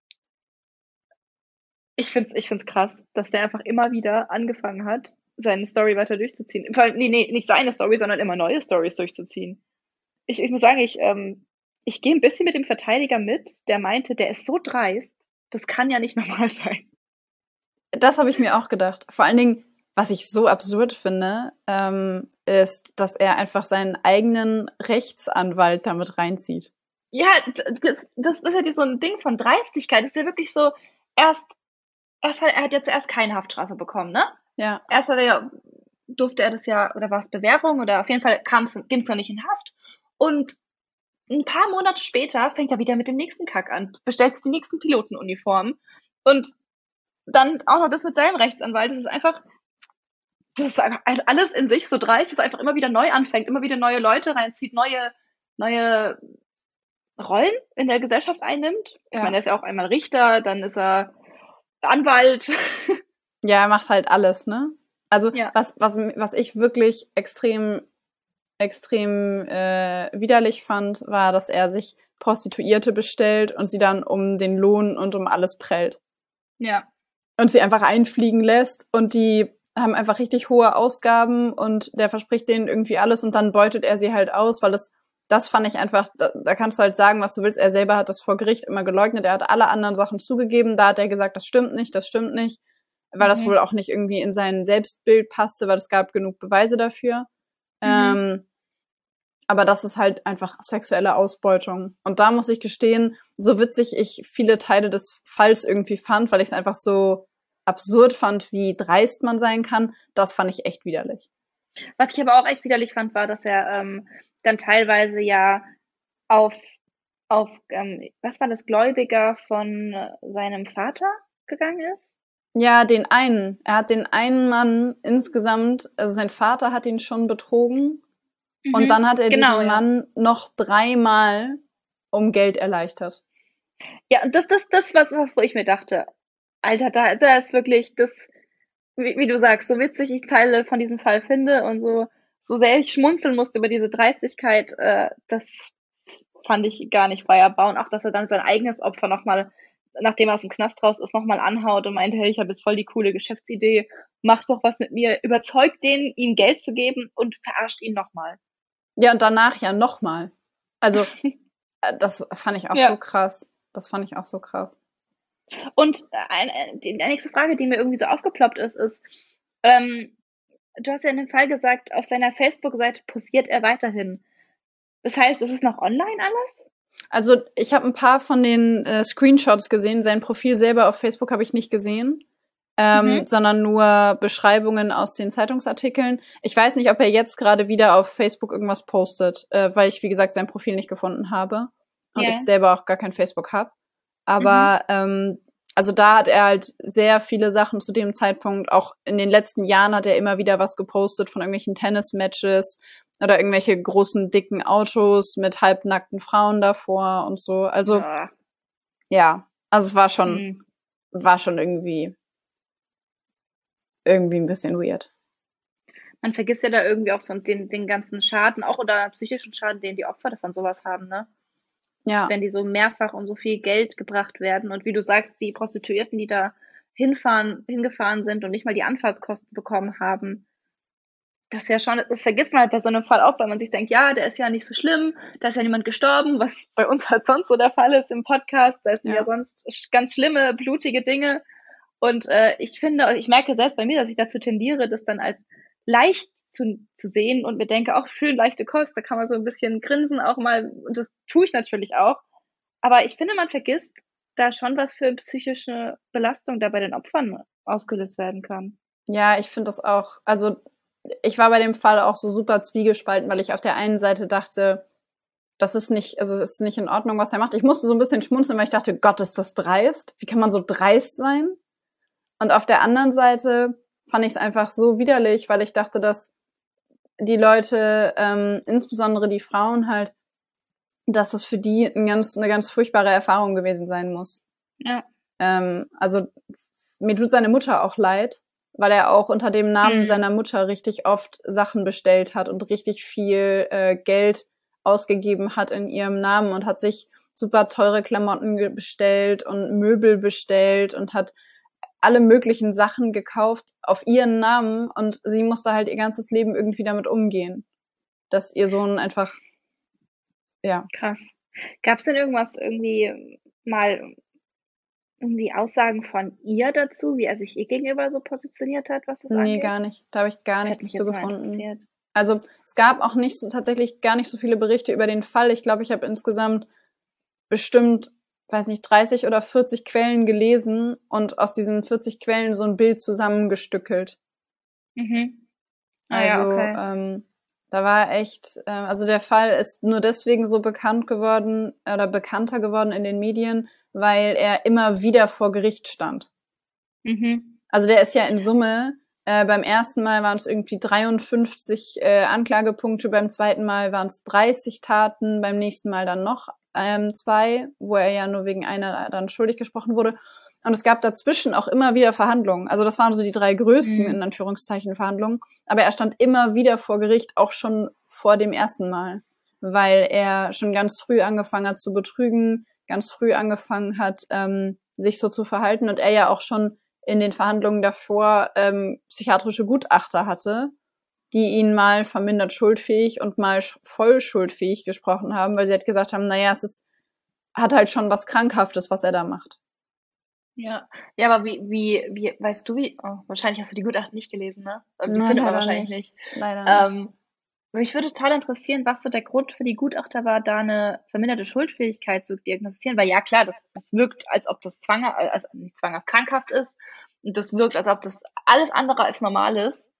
Ich find's krass, dass der einfach immer wieder angefangen hat, seine Story weiter durchzuziehen. Vor allem, nee, nicht seine Story, sondern immer neue Stories durchzuziehen. Ich muss sagen, ich gehe ein bisschen mit dem Verteidiger mit, der meinte, der ist so dreist, das kann ja nicht normal sein. Das habe ich mir auch gedacht. Vor allen Dingen, was ich so absurd finde, ist, dass er einfach seinen eigenen Rechtsanwalt damit reinzieht. Ja, das ist ja so ein Ding von Dreistigkeit. Das ist ja wirklich so, er hat ja zuerst keine Haftstrafe bekommen, ne? Ja. Erst durfte er das ja, oder war es Bewährung, oder auf jeden Fall ging es noch nicht in Haft. Und ein paar Monate später fängt er wieder mit dem nächsten Kack an, bestellt sich die nächsten Pilotenuniformen und dann auch noch das mit seinem Rechtsanwalt. Das ist einfach alles in sich so dreist, dass er einfach immer wieder neu anfängt, immer wieder neue Leute reinzieht, neue Rollen in der Gesellschaft einnimmt. Ich meine, er ist ja auch einmal Richter, dann ist er Anwalt. Ja, er macht halt alles, ne? Also Ja. was ich wirklich extrem widerlich fand, war, dass er sich Prostituierte bestellt und sie dann um den Lohn und um alles prellt. Ja. Und sie einfach einfliegen lässt und die haben einfach richtig hohe Ausgaben und der verspricht denen irgendwie alles und dann beutet er sie halt aus, weil das fand ich einfach, da kannst du halt sagen, was du willst. Er selber hat das vor Gericht immer geleugnet. Er hat alle anderen Sachen zugegeben. Da hat er gesagt, das stimmt nicht. Weil das wohl auch nicht irgendwie in sein Selbstbild passte, weil es gab genug Beweise dafür. Aber das ist halt einfach sexuelle Ausbeutung. Und da muss ich gestehen, so witzig ich viele Teile des Falls irgendwie fand, weil ich es einfach so absurd fand, wie dreist man sein kann, das fand ich echt widerlich. Was ich aber auch echt widerlich fand, war, dass er dann teilweise ja auf was war das, Gläubiger von seinem Vater gegangen ist? Ja, den einen. Er hat den einen Mann insgesamt, also sein Vater hat ihn schon betrogen und dann hat er diesen Mann noch 3-mal um Geld erleichtert. Ja, und das was, wo ich mir dachte, Alter, da ist wirklich das, wie du sagst, so witzig ich Teile von diesem Fall finde und so sehr ich schmunzeln musste über diese Dreistigkeit, das fand ich gar nicht feierbar. Und auch, dass er dann sein eigenes Opfer nochmal, nachdem er aus dem Knast raus ist, nochmal anhaut und meinte, hey, ich habe jetzt voll die coole Geschäftsidee, mach doch was mit mir, überzeugt den, ihm Geld zu geben und verarscht ihn nochmal. Ja, und danach ja nochmal. Also, das fand ich auch so krass. Und die nächste Frage, die mir irgendwie so aufgeploppt ist, du hast ja in dem Fall gesagt, auf seiner Facebook-Seite posiert er weiterhin. Das heißt, ist es noch online alles? Also ich habe ein paar von den Screenshots gesehen. Sein Profil selber auf Facebook habe ich nicht gesehen, sondern nur Beschreibungen aus den Zeitungsartikeln. Ich weiß nicht, ob er jetzt gerade wieder auf Facebook irgendwas postet, weil ich, wie gesagt, sein Profil nicht gefunden habe und ich selber auch gar kein Facebook habe. Aber also da hat er halt sehr viele Sachen zu dem Zeitpunkt. Auch in den letzten Jahren hat er immer wieder was gepostet von irgendwelchen Tennismatches oder irgendwelche großen, dicken Autos mit halbnackten Frauen davor und so. Also, ja, also es war schon irgendwie ein bisschen weird. Man vergisst ja da irgendwie auch so den ganzen Schaden, auch oder psychischen Schaden, den die Opfer davon sowas haben, ne? Ja. Wenn die so mehrfach um so viel Geld gebracht werden und wie du sagst, die Prostituierten, die da hingefahren sind und nicht mal die Anfahrtskosten bekommen haben, das ist ja schon, das vergisst man halt bei so einem Fall auch, weil man sich denkt, ja, der ist ja nicht so schlimm, da ist ja niemand gestorben, was bei uns halt sonst so der Fall ist im Podcast, da sind ja sonst ganz schlimme, blutige Dinge und ich finde, ich merke selbst bei mir, dass ich dazu tendiere, das dann als leicht zu sehen und mir denke, auch schön leichte Kost, da kann man so ein bisschen grinsen auch mal und das tue ich natürlich auch, aber ich finde, man vergisst da schon, was für psychische Belastung da bei den Opfern ausgelöst werden kann. Ja, ich finde das auch, also ich war bei dem Fall auch so super zwiegespalten, weil ich auf der einen Seite dachte, das ist nicht, also es ist nicht in Ordnung, was er macht. Ich musste so ein bisschen schmunzeln, weil ich dachte, Gott, ist das dreist? Wie kann man so dreist sein? Und auf der anderen Seite fand ich es einfach so widerlich, weil ich dachte, dass die Leute, insbesondere die Frauen halt, dass das für die eine ganz furchtbare Erfahrung gewesen sein muss. Ja. Also mir tut seine Mutter auch leid, weil er auch unter dem Namen seiner Mutter richtig oft Sachen bestellt hat und richtig viel Geld ausgegeben hat in ihrem Namen und hat sich super teure Klamotten bestellt und Möbel bestellt und hat alle möglichen Sachen gekauft auf ihren Namen und sie musste halt ihr ganzes Leben irgendwie damit umgehen, dass ihr Sohn einfach, ja. Krass. Gab es denn irgendwas irgendwie mal irgendwie Aussagen von ihr dazu, wie er sich ihr gegenüber so positioniert hat, was das Nee, angeht? gar nicht. Da habe ich gar Das hätte nichts mich zu jetzt mal gefunden. interessiert. Also es gab auch nicht so tatsächlich gar nicht so viele Berichte über den Fall. Ich glaube, ich habe insgesamt bestimmt, weiß nicht, 30 oder 40 Quellen gelesen und aus diesen 40 Quellen so ein Bild zusammengestückelt. Mhm. Ah ja, Also okay. da war echt, also der Fall ist nur deswegen so bekannt geworden oder bekannter geworden in den Medien, weil er immer wieder vor Gericht stand. Mhm. Also der ist ja in Summe, beim ersten Mal waren es irgendwie 53 Anklagepunkte, beim zweiten Mal waren es 30 Taten, beim nächsten Mal dann noch 2, wo er ja nur wegen einer dann schuldig gesprochen wurde. Und es gab dazwischen auch immer wieder Verhandlungen. Also das waren so die 3 größten, in Anführungszeichen, Verhandlungen. Aber er stand immer wieder vor Gericht, auch schon vor dem ersten Mal. Weil er schon ganz früh angefangen hat zu betrügen, ganz früh angefangen hat, sich so zu verhalten. Und er ja auch schon in den Verhandlungen davor psychiatrische Gutachter hatte, die ihn mal vermindert schuldfähig und mal voll schuldfähig gesprochen haben, weil sie halt gesagt haben, naja, hat halt schon was Krankhaftes, was er da macht. Ja. Ja, aber wie, weißt du, wahrscheinlich hast du die Gutachten nicht gelesen, ne? Die Nein, findet man leider wahrscheinlich nicht. nicht. Leider nicht. Mich würde total interessieren, was so der Grund für die Gutachter war, da eine verminderte Schuldfähigkeit zu diagnostizieren, weil ja klar, das wirkt, als ob das also nicht zwanghaft, krankhaft ist. Und das wirkt, als ob das alles andere als normal ist.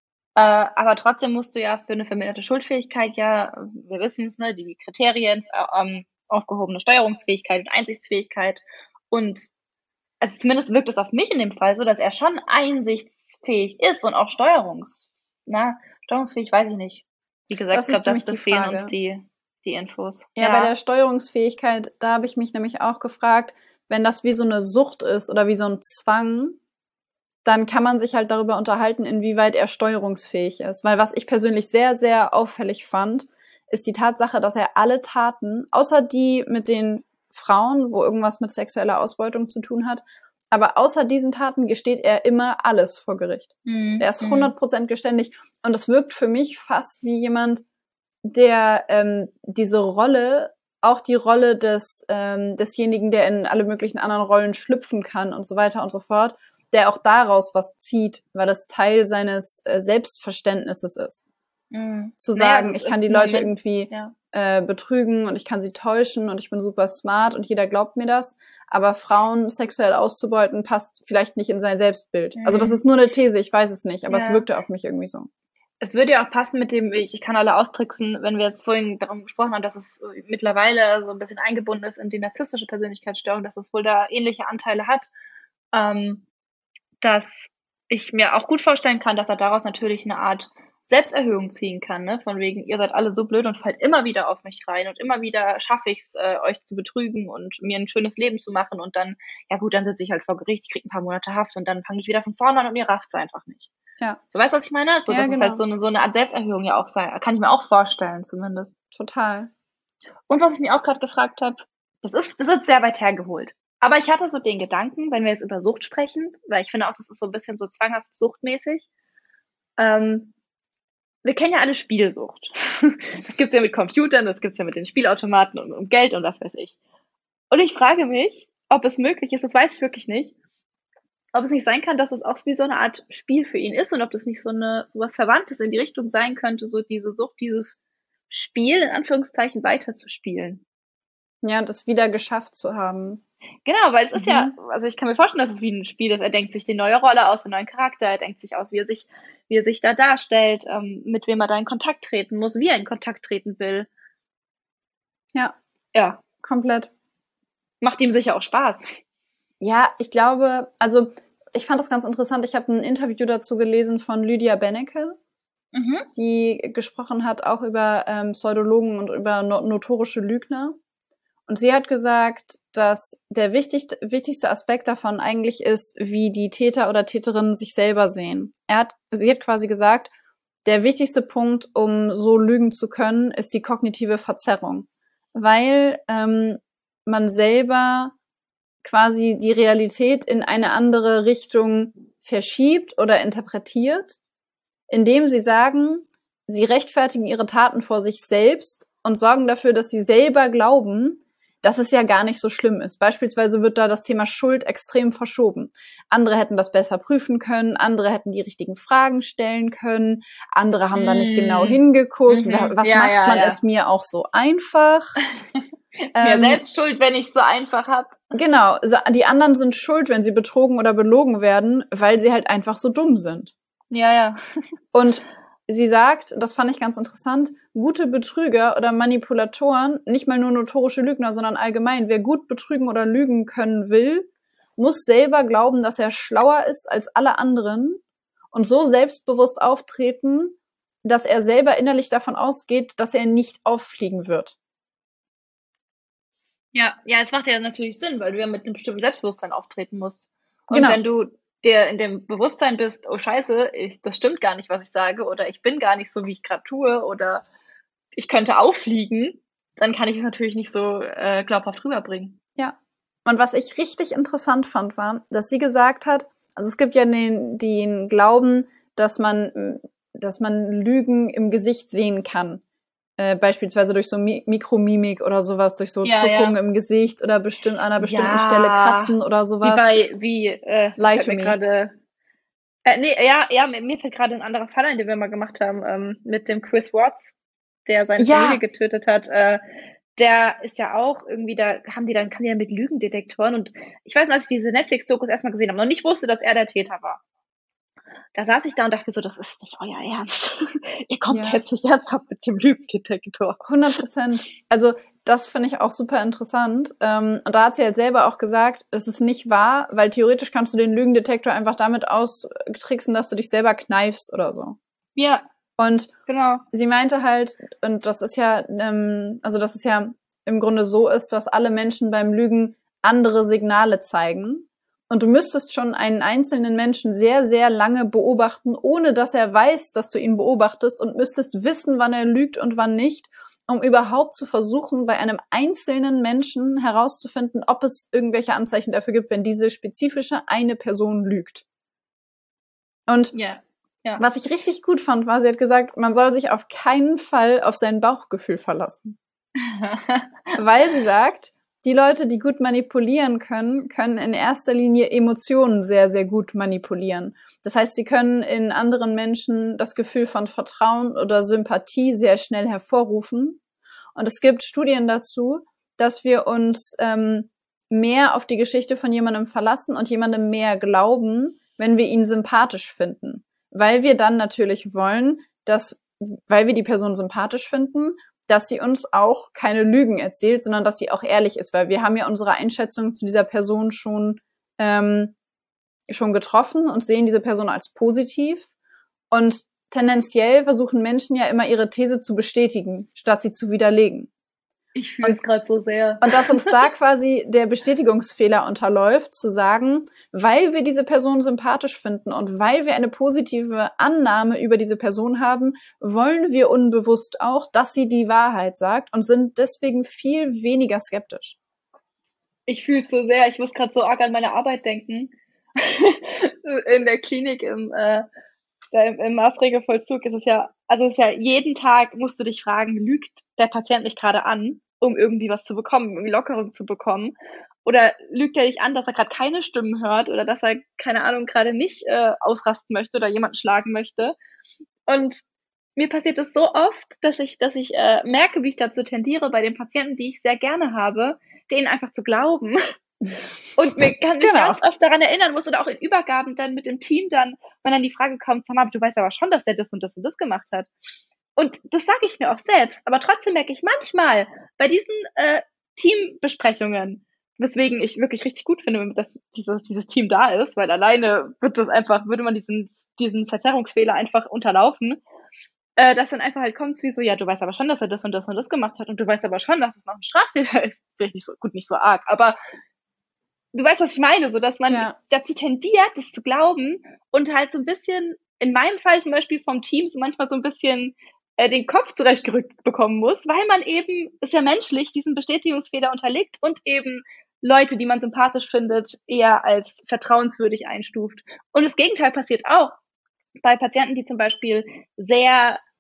Aber trotzdem musst du ja für eine verminderte Schuldfähigkeit ja, wir wissen es, ne, die Kriterien, aufgehobene Steuerungsfähigkeit und Einsichtsfähigkeit. Und also zumindest wirkt es auf mich in dem Fall so, dass er schon einsichtsfähig ist und auch steuerungsfähig weiß ich nicht. Wie gesagt, Das ich glaube, ist nämlich da die fehlen Frage. uns die Infos. Ja, bei der Steuerungsfähigkeit, da habe ich mich nämlich auch gefragt, wenn das wie so eine Sucht ist oder wie so ein Zwang, dann kann man sich halt darüber unterhalten, inwieweit er steuerungsfähig ist. Weil was ich persönlich sehr, sehr auffällig fand, ist die Tatsache, dass er alle Taten, außer die mit den Frauen, wo irgendwas mit sexueller Ausbeutung zu tun hat, aber außer diesen Taten gesteht er immer alles vor Gericht. Der ist 100% geständig. Und das wirkt für mich fast wie jemand, der diese Rolle, auch die Rolle desjenigen, der in alle möglichen anderen Rollen schlüpfen kann und so weiter und so fort, der auch daraus was zieht, weil das Teil seines Selbstverständnisses ist. Zu sagen, ich kann die Leute irgendwie betrügen und ich kann sie täuschen und ich bin super smart und jeder glaubt mir das, aber Frauen sexuell auszubeuten passt vielleicht nicht in sein Selbstbild. Also das ist nur eine These, ich weiß es nicht, aber es wirkte auf mich irgendwie so. Es würde ja auch passen mit dem, ich kann alle austricksen, wenn wir jetzt vorhin darum gesprochen haben, dass es mittlerweile so ein bisschen eingebunden ist in die narzisstische Persönlichkeitsstörung, dass es wohl da ähnliche Anteile hat, dass ich mir auch gut vorstellen kann, dass er daraus natürlich eine Art Selbsterhöhung ziehen kann, ne? Von wegen, ihr seid alle so blöd und fallt immer wieder auf mich rein und immer wieder schaffe ich es, euch zu betrügen und mir ein schönes Leben zu machen und dann, ja gut, dann sitze ich halt vor Gericht, ich kriege ein paar Monate Haft und dann fange ich wieder von vorne an und ihr rafft's einfach nicht. Ja. So, weißt du, was ich meine? So, Ja, dass es halt genau. so eine Art Selbsterhöhung ja auch sein, kann ich mir auch vorstellen, zumindest. Total. Und was ich mir auch gerade gefragt habe, das ist sehr weit hergeholt. Aber ich hatte so den Gedanken, wenn wir jetzt über Sucht sprechen, weil ich finde auch, das ist so ein bisschen so zwanghaft suchtmäßig. Wir kennen ja alle Spielsucht. Das gibt's ja mit Computern, das gibt's ja mit den Spielautomaten und Geld und was weiß ich. Und ich frage mich, ob es möglich ist, das weiß ich wirklich nicht, ob es nicht sein kann, dass es auch wie so eine Art Spiel für ihn ist und ob das nicht so was Verwandtes in die Richtung sein könnte, so diese Sucht, dieses Spiel in Anführungszeichen weiterzuspielen. Ja, und es wieder geschafft zu haben. Genau, weil es ist ja, also ich kann mir vorstellen, dass es wie ein Spiel ist. Er denkt sich die neue Rolle aus, den neuen Charakter, er denkt sich aus, wie er sich da darstellt, mit wem er da in Kontakt treten muss, wie er in Kontakt treten will. Ja. Ja. Komplett. Macht ihm sicher auch Spaß. Ja, ich glaube, also ich fand das ganz interessant. Ich habe ein Interview dazu gelesen von Lydia Benecke, die gesprochen hat auch über Pseudologen und über notorische Lügner. Und sie hat gesagt, dass der wichtigste Aspekt davon eigentlich ist, wie die Täter oder Täterinnen sich selber sehen. Sie hat quasi gesagt, der wichtigste Punkt, um so lügen zu können, ist die kognitive Verzerrung. Weil man selber quasi die Realität in eine andere Richtung verschiebt oder interpretiert, indem sie sagen, sie rechtfertigen ihre Taten vor sich selbst und sorgen dafür, dass sie selber glauben, dass es ja gar nicht so schlimm ist. Beispielsweise wird da das Thema Schuld extrem verschoben. Andere hätten das besser prüfen können, andere hätten die richtigen Fragen stellen können, andere haben da nicht genau hingeguckt. Was macht man es mir auch so einfach? Ist mir selbst schuld, wenn ich es so einfach habe. Genau, die anderen sind schuld, wenn sie betrogen oder belogen werden, weil sie halt einfach so dumm sind. Ja. Und sie sagt, das fand ich ganz interessant, gute Betrüger oder Manipulatoren, nicht mal nur notorische Lügner, sondern allgemein, wer gut betrügen oder lügen können will, muss selber glauben, dass er schlauer ist als alle anderen und so selbstbewusst auftreten, dass er selber innerlich davon ausgeht, dass er nicht auffliegen wird. Ja, es macht ja natürlich Sinn, weil du ja mit einem bestimmten Selbstbewusstsein auftreten musst. Und Genau. wenn du dir in dem Bewusstsein bist, oh Scheiße, das stimmt gar nicht, was ich sage, oder ich bin gar nicht so, wie ich gerade tue, oder ich könnte auffliegen, dann kann ich es natürlich nicht so glaubhaft rüberbringen. Ja. Und was ich richtig interessant fand, war, dass sie gesagt hat, also es gibt ja den Glauben, dass man Lügen im Gesicht sehen kann. Beispielsweise durch so Mikromimik oder sowas, durch so Zuckungen im Gesicht oder an einer bestimmten Stelle kratzen oder sowas. Lie to me. Mir fällt gerade ein anderer Fall ein, den wir mal gemacht haben, mit dem Chris Watts, der seine Familie getötet hat. Der ist ja auch irgendwie, kann die dann mit Lügendetektoren, und ich weiß noch, als ich diese Netflix-Dokus erstmal gesehen habe, noch nicht wusste, dass er der Täter war. Da saß ich da und dachte mir so, das ist nicht euer Ernst. Ihr kommt jetzt nicht ernsthaft mit dem Lügendetektor. 100%. Also das finde ich auch super interessant. Und da hat sie halt selber auch gesagt, es ist nicht wahr, weil theoretisch kannst du den Lügendetektor einfach damit austricksen, dass du dich selber kneifst oder so. Ja. Und genau. Sie meinte halt, und das ist ja, dass es ja im Grunde so ist, dass alle Menschen beim Lügen andere Signale zeigen. Und du müsstest schon einen einzelnen Menschen sehr, sehr lange beobachten, ohne dass er weiß, dass du ihn beobachtest, und müsstest wissen, wann er lügt und wann nicht, um überhaupt zu versuchen, bei einem einzelnen Menschen herauszufinden, ob es irgendwelche Anzeichen dafür gibt, wenn diese spezifische eine Person lügt. Und was ich richtig gut fand, war, sie hat gesagt, man soll sich auf keinen Fall auf sein Bauchgefühl verlassen. Weil sie sagt, die Leute, die gut manipulieren können, können in erster Linie Emotionen sehr, sehr gut manipulieren. Das heißt, sie können in anderen Menschen das Gefühl von Vertrauen oder Sympathie sehr schnell hervorrufen. Und es gibt Studien dazu, dass wir uns mehr auf die Geschichte von jemandem verlassen und jemandem mehr glauben, wenn wir ihn sympathisch finden. Weil wir dann natürlich wollen, weil wir die Person sympathisch finden, dass sie uns auch keine Lügen erzählt, sondern dass sie auch ehrlich ist, weil wir haben ja unsere Einschätzung zu dieser Person schon getroffen und sehen diese Person als positiv. Und tendenziell versuchen Menschen ja immer ihre These zu bestätigen, statt sie zu widerlegen. Ich fühle es gerade so sehr. Und dass uns da quasi der Bestätigungsfehler unterläuft, zu sagen, weil wir diese Person sympathisch finden und weil wir eine positive Annahme über diese Person haben, wollen wir unbewusst auch, dass sie die Wahrheit sagt und sind deswegen viel weniger skeptisch. Ich fühle es so sehr. Ich muss gerade so arg an meine Arbeit denken. In der Klinik im Maßregelvollzug ist es ja jeden Tag musst du dich fragen, lügt der Patient mich gerade an, um irgendwie was zu bekommen, irgendwie Lockerung zu bekommen? Oder lügt er dich an, dass er gerade keine Stimmen hört oder dass er, keine Ahnung, gerade nicht ausrasten möchte oder jemanden schlagen möchte? Und mir passiert es so oft, dass ich merke, wie ich dazu tendiere, bei den Patienten, die ich sehr gerne habe, denen einfach zu glauben. Und mich ganz oft daran erinnern muss, oder auch in Übergaben dann mit dem Team dann, wenn dann die Frage kommt, sag mal, du weißt aber schon, dass der das und das und das gemacht hat. Und das sage ich mir auch selbst. Aber trotzdem merke ich manchmal bei diesen Teambesprechungen, weswegen ich wirklich richtig gut finde, dass dieses Team da ist, weil alleine würde man diesen Verzerrungsfehler einfach unterlaufen, dass dann einfach halt kommt, wie so, ja, du weißt aber schon, dass er das und das und das gemacht hat und du weißt aber schon, dass es noch ein Straftäter ist. Vielleicht nicht so arg, aber du weißt, was ich meine, so dass man dazu tendiert, das zu glauben und halt so ein bisschen, in meinem Fall zum Beispiel vom Team, so manchmal so ein bisschen den Kopf zurechtgerückt bekommen muss, weil man eben, ist ja menschlich, diesen Bestätigungsfehler unterliegt und eben Leute, die man sympathisch findet, eher als vertrauenswürdig einstuft. Und das Gegenteil passiert auch bei Patienten, die zum Beispiel sehr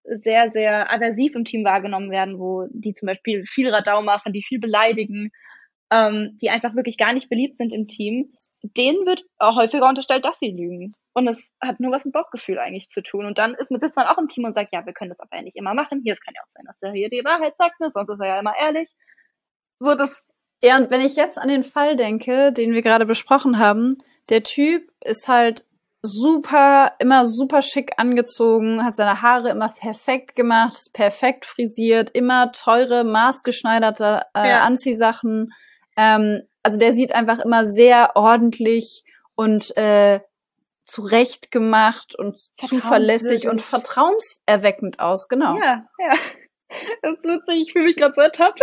sehr, sehr aversiv im Team wahrgenommen werden, wo die zum Beispiel viel Radau machen, die viel beleidigen, die einfach wirklich gar nicht beliebt sind im Team, denen wird auch häufiger unterstellt, dass sie lügen. Und es hat nur was mit Bauchgefühl eigentlich zu tun. Und dann sitzt man auch im Team und sagt, ja, wir können das aber ja nicht immer machen. Hier, es kann ja auch sein, dass der hier die Wahrheit sagt, ne? Sonst ist er ja immer ehrlich. So, das. Ja, und wenn ich jetzt an den Fall denke, den wir gerade besprochen haben, der Typ ist halt immer super schick angezogen, hat seine Haare immer perfekt gemacht, perfekt frisiert, immer teure, maßgeschneiderte Anziehsachen. Also der sieht einfach immer sehr ordentlich und zurechtgemacht und zuverlässig und vertrauenserweckend aus, genau. Ja. Das ist witzig, ich fühle mich gerade so ertappt.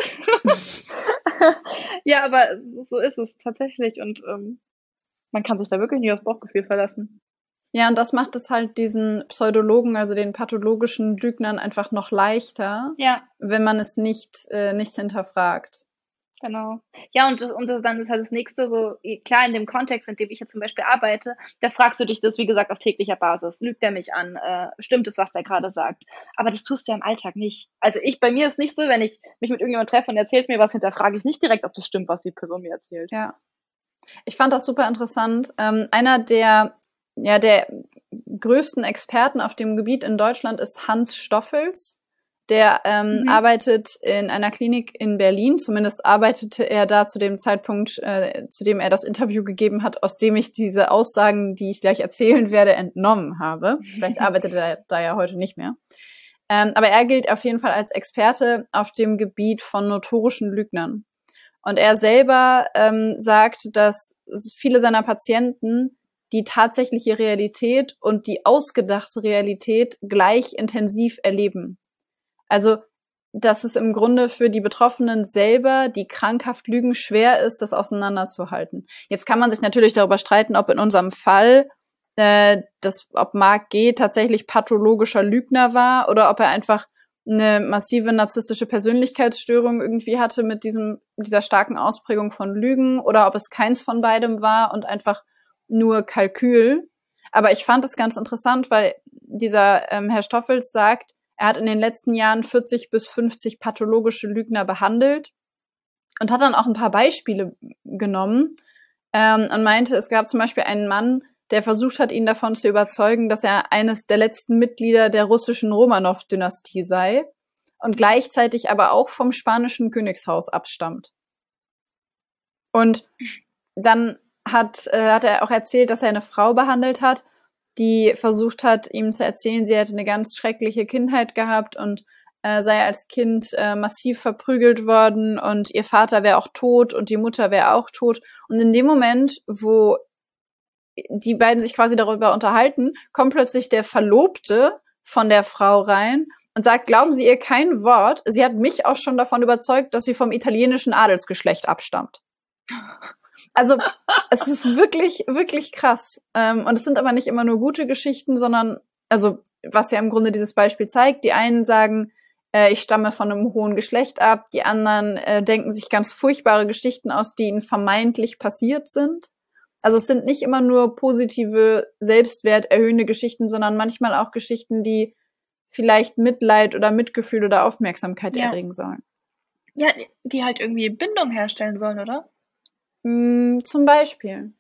Ja, aber so ist es tatsächlich und man kann sich da wirklich nicht aufs Bauchgefühl verlassen. Ja, und das macht es halt diesen Pseudologen, also den pathologischen Lügnern, einfach noch leichter, wenn man es nicht hinterfragt. Genau. Ja, und dann ist halt das nächste so, klar, in dem Kontext, in dem ich jetzt zum Beispiel arbeite, da fragst du dich das, wie gesagt, auf täglicher Basis. Lügt er mich an? Stimmt es, was der gerade sagt? Aber das tust du ja im Alltag nicht. Also bei mir ist nicht so, wenn ich mich mit irgendjemandem treffe und erzählt mir was, hinterfrage ich nicht direkt, ob das stimmt, was die Person mir erzählt. Ja. Ich fand das super interessant. Einer der größten Experten auf dem Gebiet in Deutschland ist Hans Stoffels. Der arbeitet in einer Klinik in Berlin. Zumindest arbeitete er da zu dem Zeitpunkt, zu dem er das Interview gegeben hat, aus dem ich diese Aussagen, die ich gleich erzählen werde, entnommen habe. Vielleicht arbeitet er da ja heute nicht mehr. Aber er gilt auf jeden Fall als Experte auf dem Gebiet von notorischen Lügnern. Und er selber sagt, dass viele seiner Patienten die tatsächliche Realität und die ausgedachte Realität gleich intensiv erleben. Also, dass es im Grunde für die Betroffenen selber, die krankhaft lügen, schwer ist, das auseinanderzuhalten. Jetzt kann man sich natürlich darüber streiten, ob in unserem Fall ob Mark G. tatsächlich pathologischer Lügner war oder ob er einfach eine massive narzisstische Persönlichkeitsstörung irgendwie hatte mit dieser starken Ausprägung von Lügen oder ob es keins von beidem war und einfach nur Kalkül. Aber ich fand es ganz interessant, weil dieser Herr Stoffels sagt, er hat in den letzten Jahren 40 bis 50 pathologische Lügner behandelt und hat dann auch ein paar Beispiele genommen und meinte, es gab zum Beispiel einen Mann, der versucht hat, ihn davon zu überzeugen, dass er eines der letzten Mitglieder der russischen Romanow-Dynastie sei und gleichzeitig aber auch vom spanischen Königshaus abstammt. Und dann hat er auch erzählt, dass er eine Frau behandelt hat, die versucht hat, ihm zu erzählen, sie hätte eine ganz schreckliche Kindheit gehabt und sei als Kind massiv verprügelt worden und ihr Vater wäre auch tot und die Mutter wäre auch tot. Und in dem Moment, wo die beiden sich quasi darüber unterhalten, kommt plötzlich der Verlobte von der Frau rein und sagt, glauben Sie ihr kein Wort, sie hat mich auch schon davon überzeugt, dass sie vom italienischen Adelsgeschlecht abstammt. Also es ist wirklich, wirklich krass. Und es sind aber nicht immer nur gute Geschichten, sondern, also was ja im Grunde dieses Beispiel zeigt, die einen sagen, ich stamme von einem hohen Geschlecht ab, die anderen denken sich ganz furchtbare Geschichten aus, die ihnen vermeintlich passiert sind. Also es sind nicht immer nur positive, selbstwerterhöhende Geschichten, sondern manchmal auch Geschichten, die vielleicht Mitleid oder Mitgefühl oder Aufmerksamkeit erregen sollen. Ja, die halt irgendwie Bindung herstellen sollen, oder? Zum Beispiel.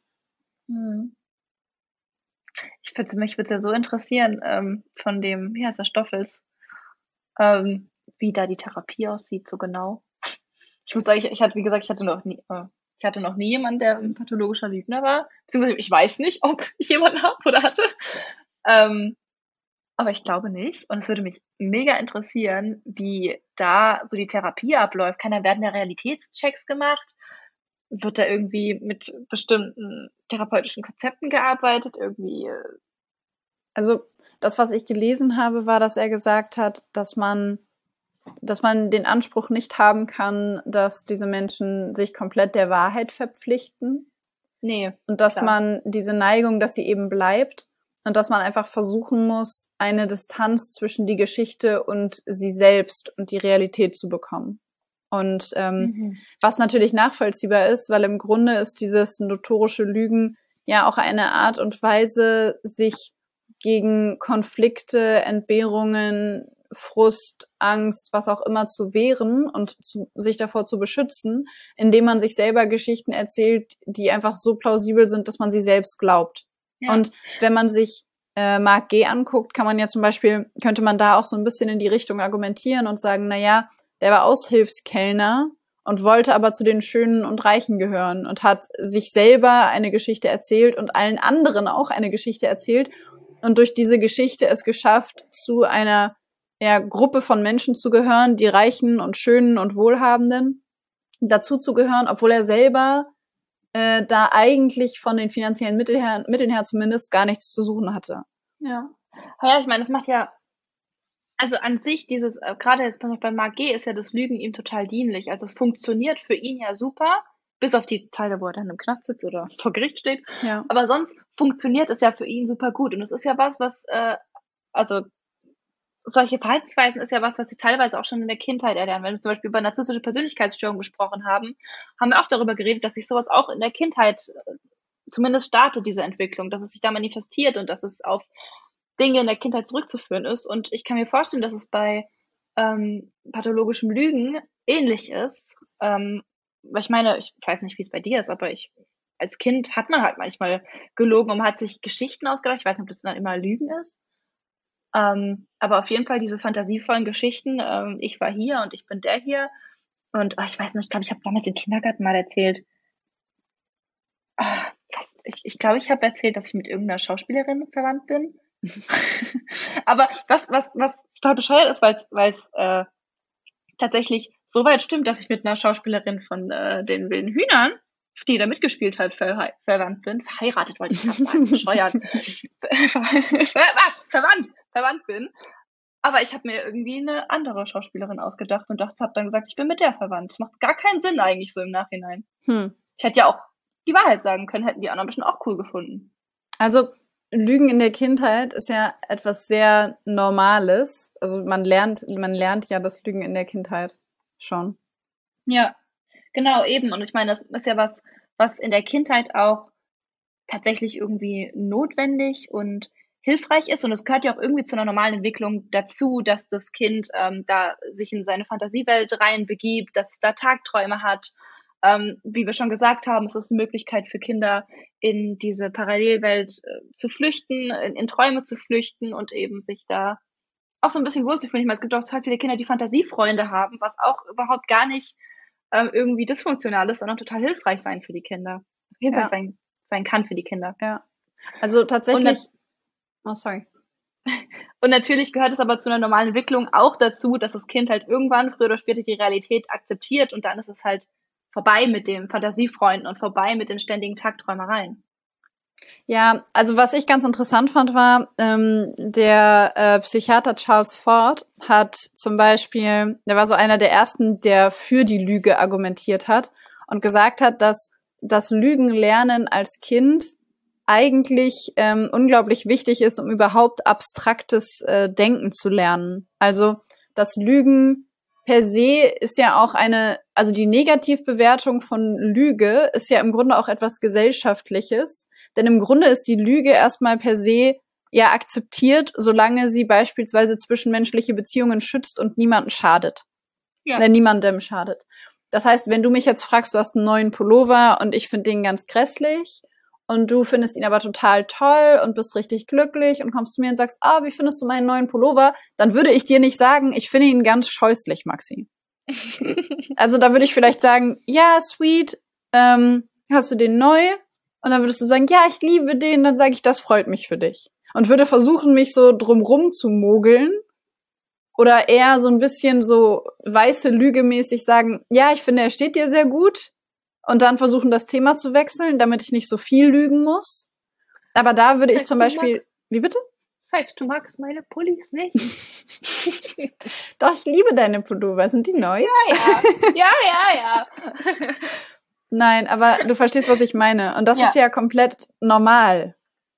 Mich würde es ja so interessieren, von dem, wie heißt der, Stoffels, wie da die Therapie aussieht, so genau. Ich muss sagen, ich hatte noch nie jemanden, der ein pathologischer Lügner war. Beziehungsweise ich weiß nicht, ob ich jemanden habe oder hatte. Aber ich glaube nicht. Und es würde mich mega interessieren, wie da so die Therapie abläuft. Werden da Realitätschecks gemacht? Wird da irgendwie mit bestimmten therapeutischen Konzepten gearbeitet? Irgendwie? Also das, was ich gelesen habe, war, dass er gesagt hat, dass man den Anspruch nicht haben kann, dass diese Menschen sich komplett der Wahrheit verpflichten. Nee. Und dass man diese Neigung, dass sie eben bleibt und dass man einfach versuchen muss, eine Distanz zwischen die Geschichte und sie selbst und die Realität zu bekommen. Und was natürlich nachvollziehbar ist, weil im Grunde ist dieses notorische Lügen ja auch eine Art und Weise, sich gegen Konflikte, Entbehrungen, Frust, Angst, was auch immer zu wehren und sich davor zu beschützen, indem man sich selber Geschichten erzählt, die einfach so plausibel sind, dass man sie selbst glaubt. Ja. Und wenn man sich Mark G. anguckt, könnte man da auch so ein bisschen in die Richtung argumentieren und sagen, naja, der war Aushilfskellner und wollte aber zu den Schönen und Reichen gehören und hat sich selber eine Geschichte erzählt und allen anderen auch eine Geschichte erzählt und durch diese Geschichte es geschafft, zu einer Gruppe von Menschen zu gehören, die Reichen und Schönen und Wohlhabenden dazu zu gehören, obwohl er selber da eigentlich von den finanziellen Mitteln her zumindest gar nichts zu suchen hatte. Ja. Ja, ich meine, das macht ja, also an sich dieses, gerade jetzt bei Mark G. ist ja das Lügen ihm total dienlich. Also es funktioniert für ihn ja super, bis auf die Teile, wo er dann im Knast sitzt oder vor Gericht steht. Ja. Aber sonst funktioniert es ja für ihn super gut. Und es ist ja was, also solche Verhaltensweisen ist ja was sie teilweise auch schon in der Kindheit erlernen. Wenn wir zum Beispiel über narzisstische Persönlichkeitsstörungen gesprochen haben, haben wir auch darüber geredet, dass sich sowas auch in der Kindheit zumindest startet, diese Entwicklung, dass es sich da manifestiert und dass es auf Dinge in der Kindheit zurückzuführen ist. Und ich kann mir vorstellen, dass es bei pathologischem Lügen ähnlich ist. Weil ich meine, ich weiß nicht, wie es bei dir ist, aber als Kind hat man halt manchmal gelogen und man hat sich Geschichten ausgedacht. Ich weiß nicht, ob das dann immer Lügen ist. Aber auf jeden Fall diese fantasievollen Geschichten, ich war hier und ich bin der hier. Und ich weiß nicht, ich habe damals im Kindergarten mal erzählt, ich glaube, ich habe erzählt, dass ich mit irgendeiner Schauspielerin verwandt bin. Aber was total bescheuert ist, weil es tatsächlich so weit stimmt, dass ich mit einer Schauspielerin von den Wilden Hühnern, die da mitgespielt hat, verwandt bin. Verheiratet wollte ich gerade sagen, bescheuert. Verwandt bin. Aber ich habe mir irgendwie eine andere Schauspielerin ausgedacht und habe dann gesagt, ich bin mit der verwandt. Das macht gar keinen Sinn eigentlich so im Nachhinein. Ich hätte ja auch die Wahrheit sagen können, hätten die anderen bestimmt auch cool gefunden. Also Lügen in der Kindheit ist ja etwas sehr Normales. Also man lernt ja das Lügen in der Kindheit schon. Ja, genau, eben. Und ich meine, das ist ja was in der Kindheit auch tatsächlich irgendwie notwendig und hilfreich ist. Und es gehört ja auch irgendwie zu einer normalen Entwicklung dazu, dass das Kind da sich in seine Fantasiewelt reinbegibt, dass es da Tagträume hat. Wie wir schon gesagt haben, es ist eine Möglichkeit für Kinder, in diese Parallelwelt zu flüchten, in Träume zu flüchten und eben sich da auch so ein bisschen wohlzufühlen. Ich meine, es gibt auch total viele Kinder, die Fantasiefreunde haben, was auch überhaupt gar nicht irgendwie dysfunktional ist, sondern total hilfreich sein für die Kinder. Hilfreich sein kann für die Kinder. Ja. Also tatsächlich. Sorry. Und natürlich gehört es aber zu einer normalen Entwicklung auch dazu, dass das Kind halt irgendwann früher oder später die Realität akzeptiert und dann ist es halt vorbei mit dem Fantasiefreunden und vorbei mit den ständigen Tagträumereien. Ja, also was ich ganz interessant fand, war, der Psychiater Charles Ford hat zum Beispiel, der war so einer der ersten, der für die Lüge argumentiert hat und gesagt hat, dass das Lügenlernen als Kind eigentlich unglaublich wichtig ist, um überhaupt abstraktes Denken zu lernen. Also das Lügen per se ist ja auch also die Negativbewertung von Lüge ist ja im Grunde auch etwas Gesellschaftliches. Denn im Grunde ist die Lüge erstmal per se ja akzeptiert, solange sie beispielsweise zwischenmenschliche Beziehungen schützt und niemandem schadet. Das heißt, wenn du mich jetzt fragst, du hast einen neuen Pullover und ich finde den ganz grässlich und du findest ihn aber total toll und bist richtig glücklich und kommst zu mir und sagst, wie findest du meinen neuen Pullover? Dann würde ich dir nicht sagen, ich finde ihn ganz scheußlich, Maxi. Also da würde ich vielleicht sagen, ja, sweet, hast du den neu? Und dann würdest du sagen, ja, ich liebe den. Dann sage ich, das freut mich für dich. Und würde versuchen, mich so drumrum zu mogeln. Oder eher so ein bisschen so weiße Lüge mäßig sagen, ja, ich finde, er steht dir sehr gut. Und dann versuchen, das Thema zu wechseln, damit ich nicht so viel lügen muss. Aber da würde ich zum Beispiel... Wie bitte? Du magst meine Pullis nicht. Doch, ich liebe deine Pullover. Sind die neu? Ja. Nein, aber du verstehst, was ich meine. Und das ist ja komplett normal.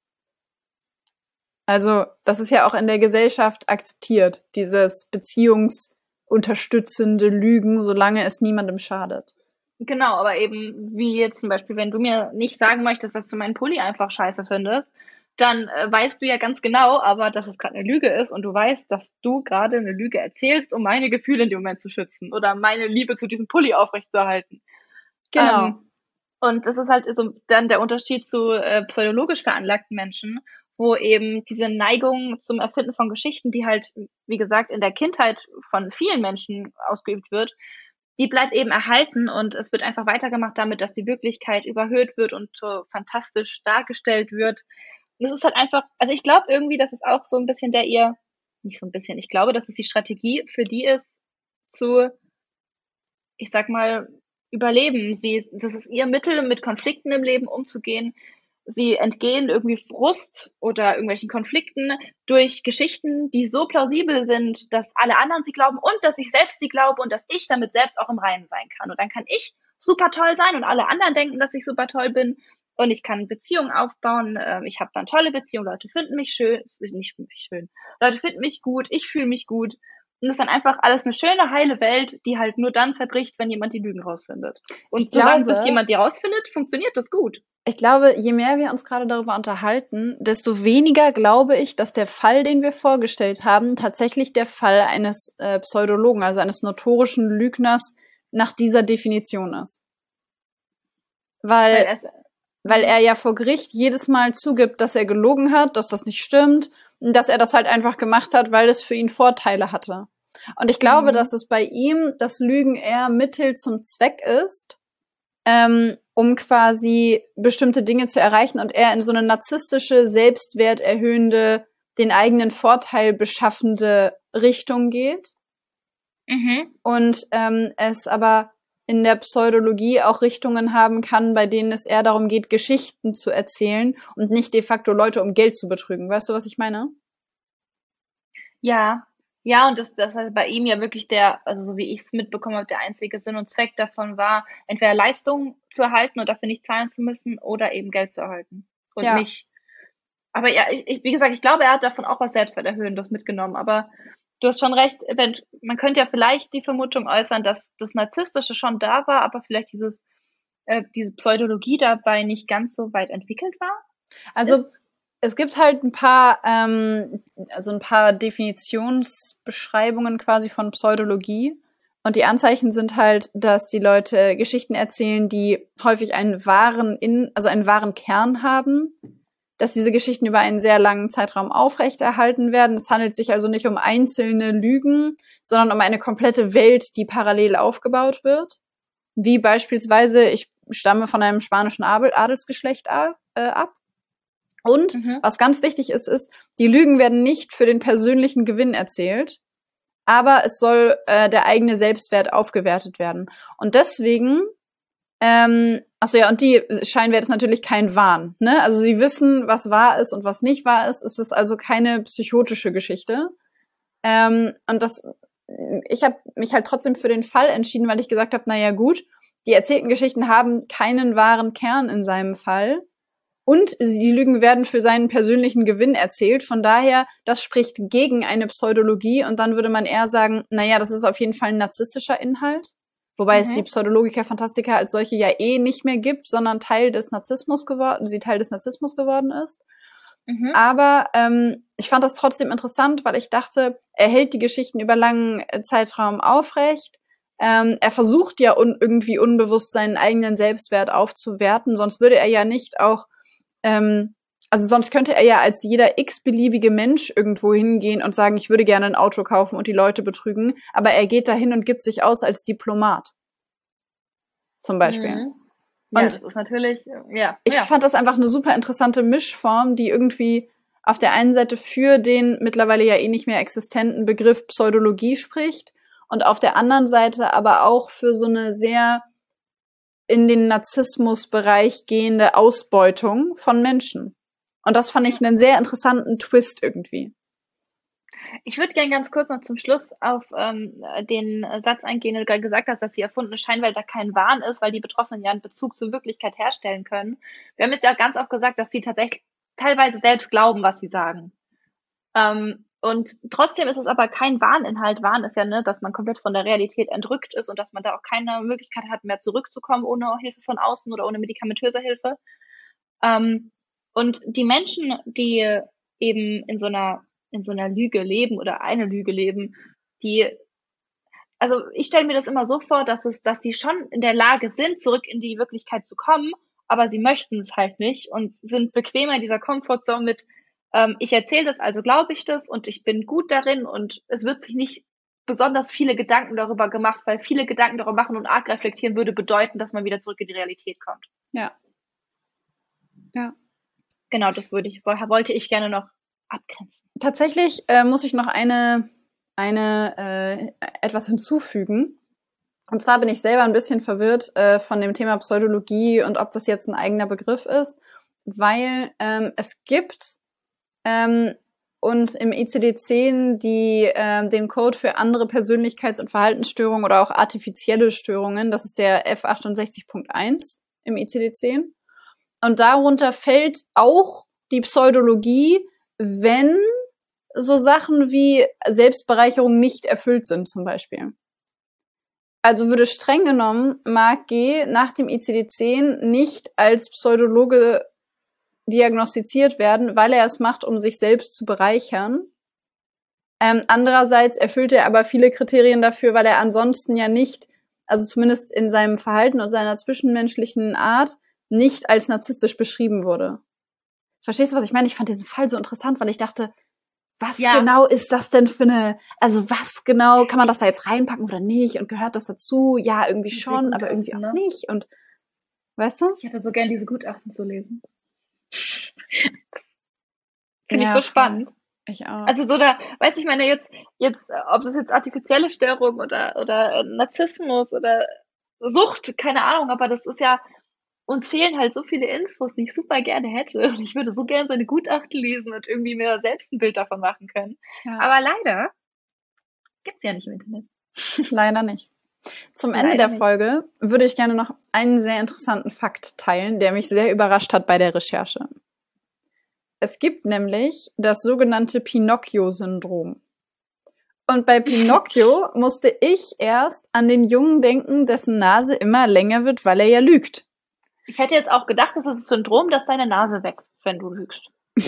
Also, das ist ja auch in der Gesellschaft akzeptiert, dieses beziehungsunterstützende Lügen, solange es niemandem schadet. Genau, aber eben wie jetzt zum Beispiel, wenn du mir nicht sagen möchtest, dass du meinen Pulli einfach scheiße findest, dann weißt du ja ganz genau, aber dass es gerade eine Lüge ist und du weißt, dass du gerade eine Lüge erzählst, um meine Gefühle in dem Moment zu schützen oder meine Liebe zu diesem Pulli aufrechtzuerhalten. Genau. Und das ist halt so dann der Unterschied zu pseudologisch veranlagten Menschen, wo eben diese Neigung zum Erfinden von Geschichten, die halt, wie gesagt, in der Kindheit von vielen Menschen ausgeübt wird, die bleibt eben erhalten und es wird einfach weitergemacht damit, dass die Wirklichkeit überhöht wird und so fantastisch dargestellt wird. Und es ist halt einfach, also ich glaube irgendwie, dass es auch so ein bisschen nicht so ein bisschen, ich glaube, dass es die Strategie für die ist, zu, ich sag mal, überleben. Das ist ihr Mittel, mit Konflikten im Leben umzugehen. Sie entgehen irgendwie Frust oder irgendwelchen Konflikten durch Geschichten, die so plausibel sind, dass alle anderen sie glauben und dass ich selbst sie glaube und dass ich damit selbst auch im Reinen sein kann. Und dann kann ich super toll sein und alle anderen denken, dass ich super toll bin. Und ich kann Beziehungen aufbauen. Ich habe dann tolle Beziehungen. Leute finden mich schön, nicht schön. Leute finden mich gut. Ich fühle mich gut. Und das ist dann einfach alles eine schöne, heile Welt, die halt nur dann zerbricht, wenn jemand die Lügen rausfindet. Und solange bis jemand die rausfindet, funktioniert das gut. Ich glaube, je mehr wir uns gerade darüber unterhalten, desto weniger glaube ich, dass der Fall, den wir vorgestellt haben, tatsächlich der Fall eines Pseudologen, also eines notorischen Lügners nach dieser Definition ist. Weil er ja vor Gericht jedes Mal zugibt, dass er gelogen hat, dass das nicht stimmt, und dass er das halt einfach gemacht hat, weil es für ihn Vorteile hatte. Und ich glaube, dass es bei ihm das Lügen eher Mittel zum Zweck ist, um quasi bestimmte Dinge zu erreichen und er in so eine narzisstische, selbstwerterhöhende, den eigenen Vorteil beschaffende Richtung geht. Und es aber in der Pseudologie auch Richtungen haben kann, bei denen es eher darum geht, Geschichten zu erzählen und nicht de facto Leute um Geld zu betrügen. Weißt du, was ich meine? Ja, ja, und das halt bei ihm ja wirklich also so wie ich es mitbekommen habe, der einzige Sinn und Zweck davon war, entweder Leistung zu erhalten und dafür nicht zahlen zu müssen oder eben Geld zu erhalten und Ja. nicht. Aber ja, wie gesagt, ich glaube, er hat davon auch was Selbstwerterhöhendes mitgenommen. Aber du hast schon recht, man könnte ja vielleicht die Vermutung äußern, dass das Narzisstische schon da war, aber vielleicht diese Pseudologie dabei nicht ganz so weit entwickelt war. Also es gibt halt ein paar Definitionsbeschreibungen quasi von Pseudologie. Und die Anzeichen sind halt, dass die Leute Geschichten erzählen, die häufig einen wahren Kern haben, dass diese Geschichten über einen sehr langen Zeitraum aufrechterhalten werden. Es handelt sich also nicht um einzelne Lügen, sondern um eine komplette Welt, die parallel aufgebaut wird. Wie beispielsweise, ich stamme von einem spanischen Adelsgeschlecht ab. Und was ganz wichtig ist, die Lügen werden nicht für den persönlichen Gewinn erzählt, aber es soll der eigene Selbstwert aufgewertet werden. Und deswegen, und die Scheinwert ist natürlich kein Wahn, ne? Also sie wissen, was wahr ist und was nicht wahr ist. Es ist also keine psychotische Geschichte. Ich habe mich halt trotzdem für den Fall entschieden, weil ich gesagt habe, naja gut, die erzählten Geschichten haben keinen wahren Kern in seinem Fall. Und die Lügen werden für seinen persönlichen Gewinn erzählt. Von daher, das spricht gegen eine Pseudologie. Und dann würde man eher sagen, naja, das ist auf jeden Fall ein narzisstischer Inhalt. Wobei es die Pseudologica Fantastica als solche ja nicht mehr gibt, sondern Teil des Narzissmus geworden ist. Aber ich fand das trotzdem interessant, weil ich dachte, er hält die Geschichten über langen Zeitraum aufrecht. Er versucht ja irgendwie unbewusst seinen eigenen Selbstwert aufzuwerten, sonst würde er ja nicht auch sonst könnte er ja als jeder x-beliebige Mensch irgendwo hingehen und sagen, ich würde gerne ein Auto kaufen und die Leute betrügen, aber er geht dahin und gibt sich aus als Diplomat. Zum Beispiel. Ja, und das ist natürlich, Ich fand das einfach eine super interessante Mischform, die irgendwie auf der einen Seite für den mittlerweile ja nicht mehr existenten Begriff Pseudologie spricht und auf der anderen Seite aber auch für so eine sehr in den Narzissmusbereich gehende Ausbeutung von Menschen. Und das fand ich einen sehr interessanten Twist irgendwie. Ich würde gerne ganz kurz noch zum Schluss auf den Satz eingehen, den du gerade gesagt hast, dass die erfundene Scheinwelt da kein Wahn ist, weil die Betroffenen ja einen Bezug zur Wirklichkeit herstellen können. Wir haben jetzt ja ganz oft gesagt, dass sie tatsächlich teilweise selbst glauben, was sie sagen. Und trotzdem ist es aber kein Wahninhalt. Wahn ist ja, dass man komplett von der Realität entrückt ist und dass man da auch keine Möglichkeit hat, mehr zurückzukommen ohne Hilfe von außen oder ohne medikamentöse Hilfe. Und die Menschen, die eben in so einer Lüge leben oder eine Lüge leben, also ich stelle mir das immer so vor, dass die schon in der Lage sind, zurück in die Wirklichkeit zu kommen, aber sie möchten es halt nicht und sind bequemer in dieser Comfortzone mit, ich erzähle das, also glaube ich das und ich bin gut darin und es wird sich nicht besonders viele Gedanken darüber gemacht, weil viele Gedanken darüber machen und arg reflektieren würde bedeuten, dass man wieder zurück in die Realität kommt. Ja. Ja. Genau, das wollte ich gerne noch abgrenzen. Tatsächlich muss ich noch etwas hinzufügen. Und zwar bin ich selber ein bisschen verwirrt von dem Thema Pseudologie und ob das jetzt ein eigener Begriff ist, weil es gibt und im ICD-10 den Code für andere Persönlichkeits- und Verhaltensstörungen oder auch artifizielle Störungen, das ist der F68.1 im ICD-10. Und darunter fällt auch die Pseudologie, wenn so Sachen wie Selbstbereicherung nicht erfüllt sind, zum Beispiel. Also würde streng genommen Mark G. nach dem ICD-10 nicht als Pseudologe diagnostiziert werden, weil er es macht, um sich selbst zu bereichern. Andererseits erfüllt er aber viele Kriterien dafür, weil er ansonsten ja nicht, also zumindest in seinem Verhalten und seiner zwischenmenschlichen Art, nicht als narzisstisch beschrieben wurde. Verstehst du, was ich meine? Ich fand diesen Fall so interessant, weil ich dachte, was genau ist das denn für was genau, kann man das da jetzt reinpacken oder nicht? Und gehört das dazu? Ja, irgendwie schon, aber irgendwie auch nicht. Und, weißt du? Ich hätte so gern diese Gutachten zu lesen. Finde ich so spannend. Ich auch. Also weiß ich meine, jetzt, ob das jetzt artifizielle Störung oder Narzissmus oder Sucht, keine Ahnung, aber das ist ja, uns fehlen halt so viele Infos, die ich super gerne hätte. Und ich würde so gerne seine Gutachten lesen und irgendwie mir selbst ein Bild davon machen können. Ja. Aber leider gibt's ja nicht im Internet. Leider nicht. Zum Ende der Folge würde ich gerne noch einen sehr interessanten Fakt teilen, der mich sehr überrascht hat bei der Recherche. Es gibt nämlich das sogenannte Pinocchio-Syndrom. Und bei Pinocchio musste ich erst an den Jungen denken, dessen Nase immer länger wird, weil er ja lügt. Ich hätte jetzt auch gedacht, das ist das Syndrom, dass deine Nase wächst, wenn du lügst.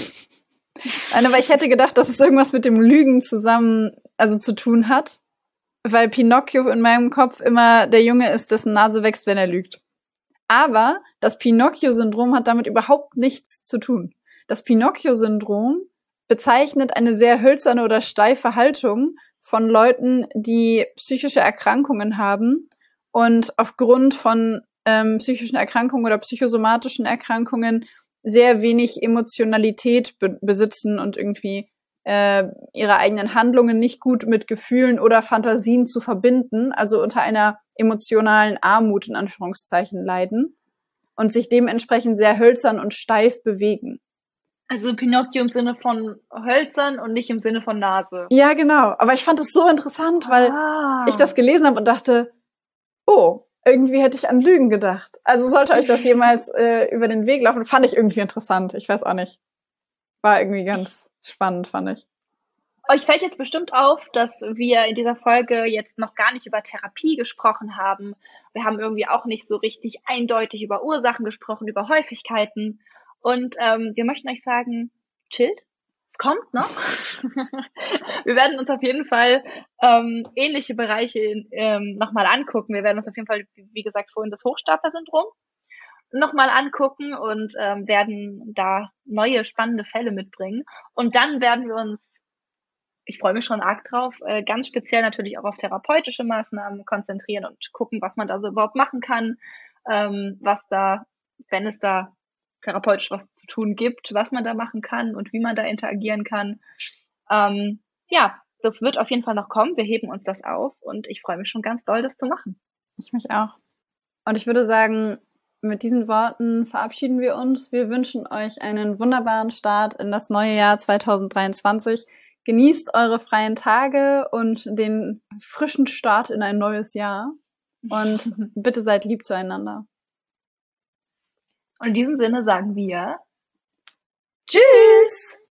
Nein, aber ich hätte gedacht, dass es irgendwas mit dem Lügen zu tun hat, weil Pinocchio in meinem Kopf immer der Junge ist, dessen Nase wächst, wenn er lügt. Aber das Pinocchio-Syndrom hat damit überhaupt nichts zu tun. Das Pinocchio-Syndrom bezeichnet eine sehr hölzerne oder steife Haltung von Leuten, die psychische Erkrankungen haben und aufgrund von psychischen Erkrankungen oder psychosomatischen Erkrankungen sehr wenig Emotionalität besitzen und irgendwie ihre eigenen Handlungen nicht gut mit Gefühlen oder Fantasien zu verbinden, also unter einer emotionalen Armut in Anführungszeichen leiden und sich dementsprechend sehr hölzern und steif bewegen. Also Pinocchio im Sinne von hölzern und nicht im Sinne von Nase. Ja, genau. Aber ich fand das so interessant, weil ich das gelesen habe und dachte, oh, irgendwie hätte ich an Lügen gedacht. Also sollte euch das jemals über den Weg laufen, fand ich irgendwie interessant. Ich weiß auch nicht. War irgendwie ganz spannend, fand ich. Euch fällt jetzt bestimmt auf, dass wir in dieser Folge jetzt noch gar nicht über Therapie gesprochen haben. Wir haben irgendwie auch nicht so richtig eindeutig über Ursachen gesprochen, über Häufigkeiten. Und wir möchten euch sagen, chillt, es kommt noch. Wir werden uns auf jeden Fall ähnliche Bereiche nochmal angucken. Wir werden uns auf jeden Fall, wie gesagt, vorhin das Hochstapler-Syndrom nochmal angucken und werden da neue spannende Fälle mitbringen. Und dann werden wir uns, ich freue mich schon arg drauf, ganz speziell natürlich auch auf therapeutische Maßnahmen konzentrieren und gucken, was man da so überhaupt machen kann, was da, wenn es da therapeutisch was zu tun gibt, was man da machen kann und wie man da interagieren kann. Ja, das wird auf jeden Fall noch kommen. Wir heben uns das auf und ich freue mich schon ganz doll, das zu machen. Ich mich auch. Und ich würde sagen, mit diesen Worten verabschieden wir uns. Wir wünschen euch einen wunderbaren Start in das neue Jahr 2023. Genießt eure freien Tage und den frischen Start in ein neues Jahr. Und bitte seid lieb zueinander. Und in diesem Sinne sagen wir Tschüss!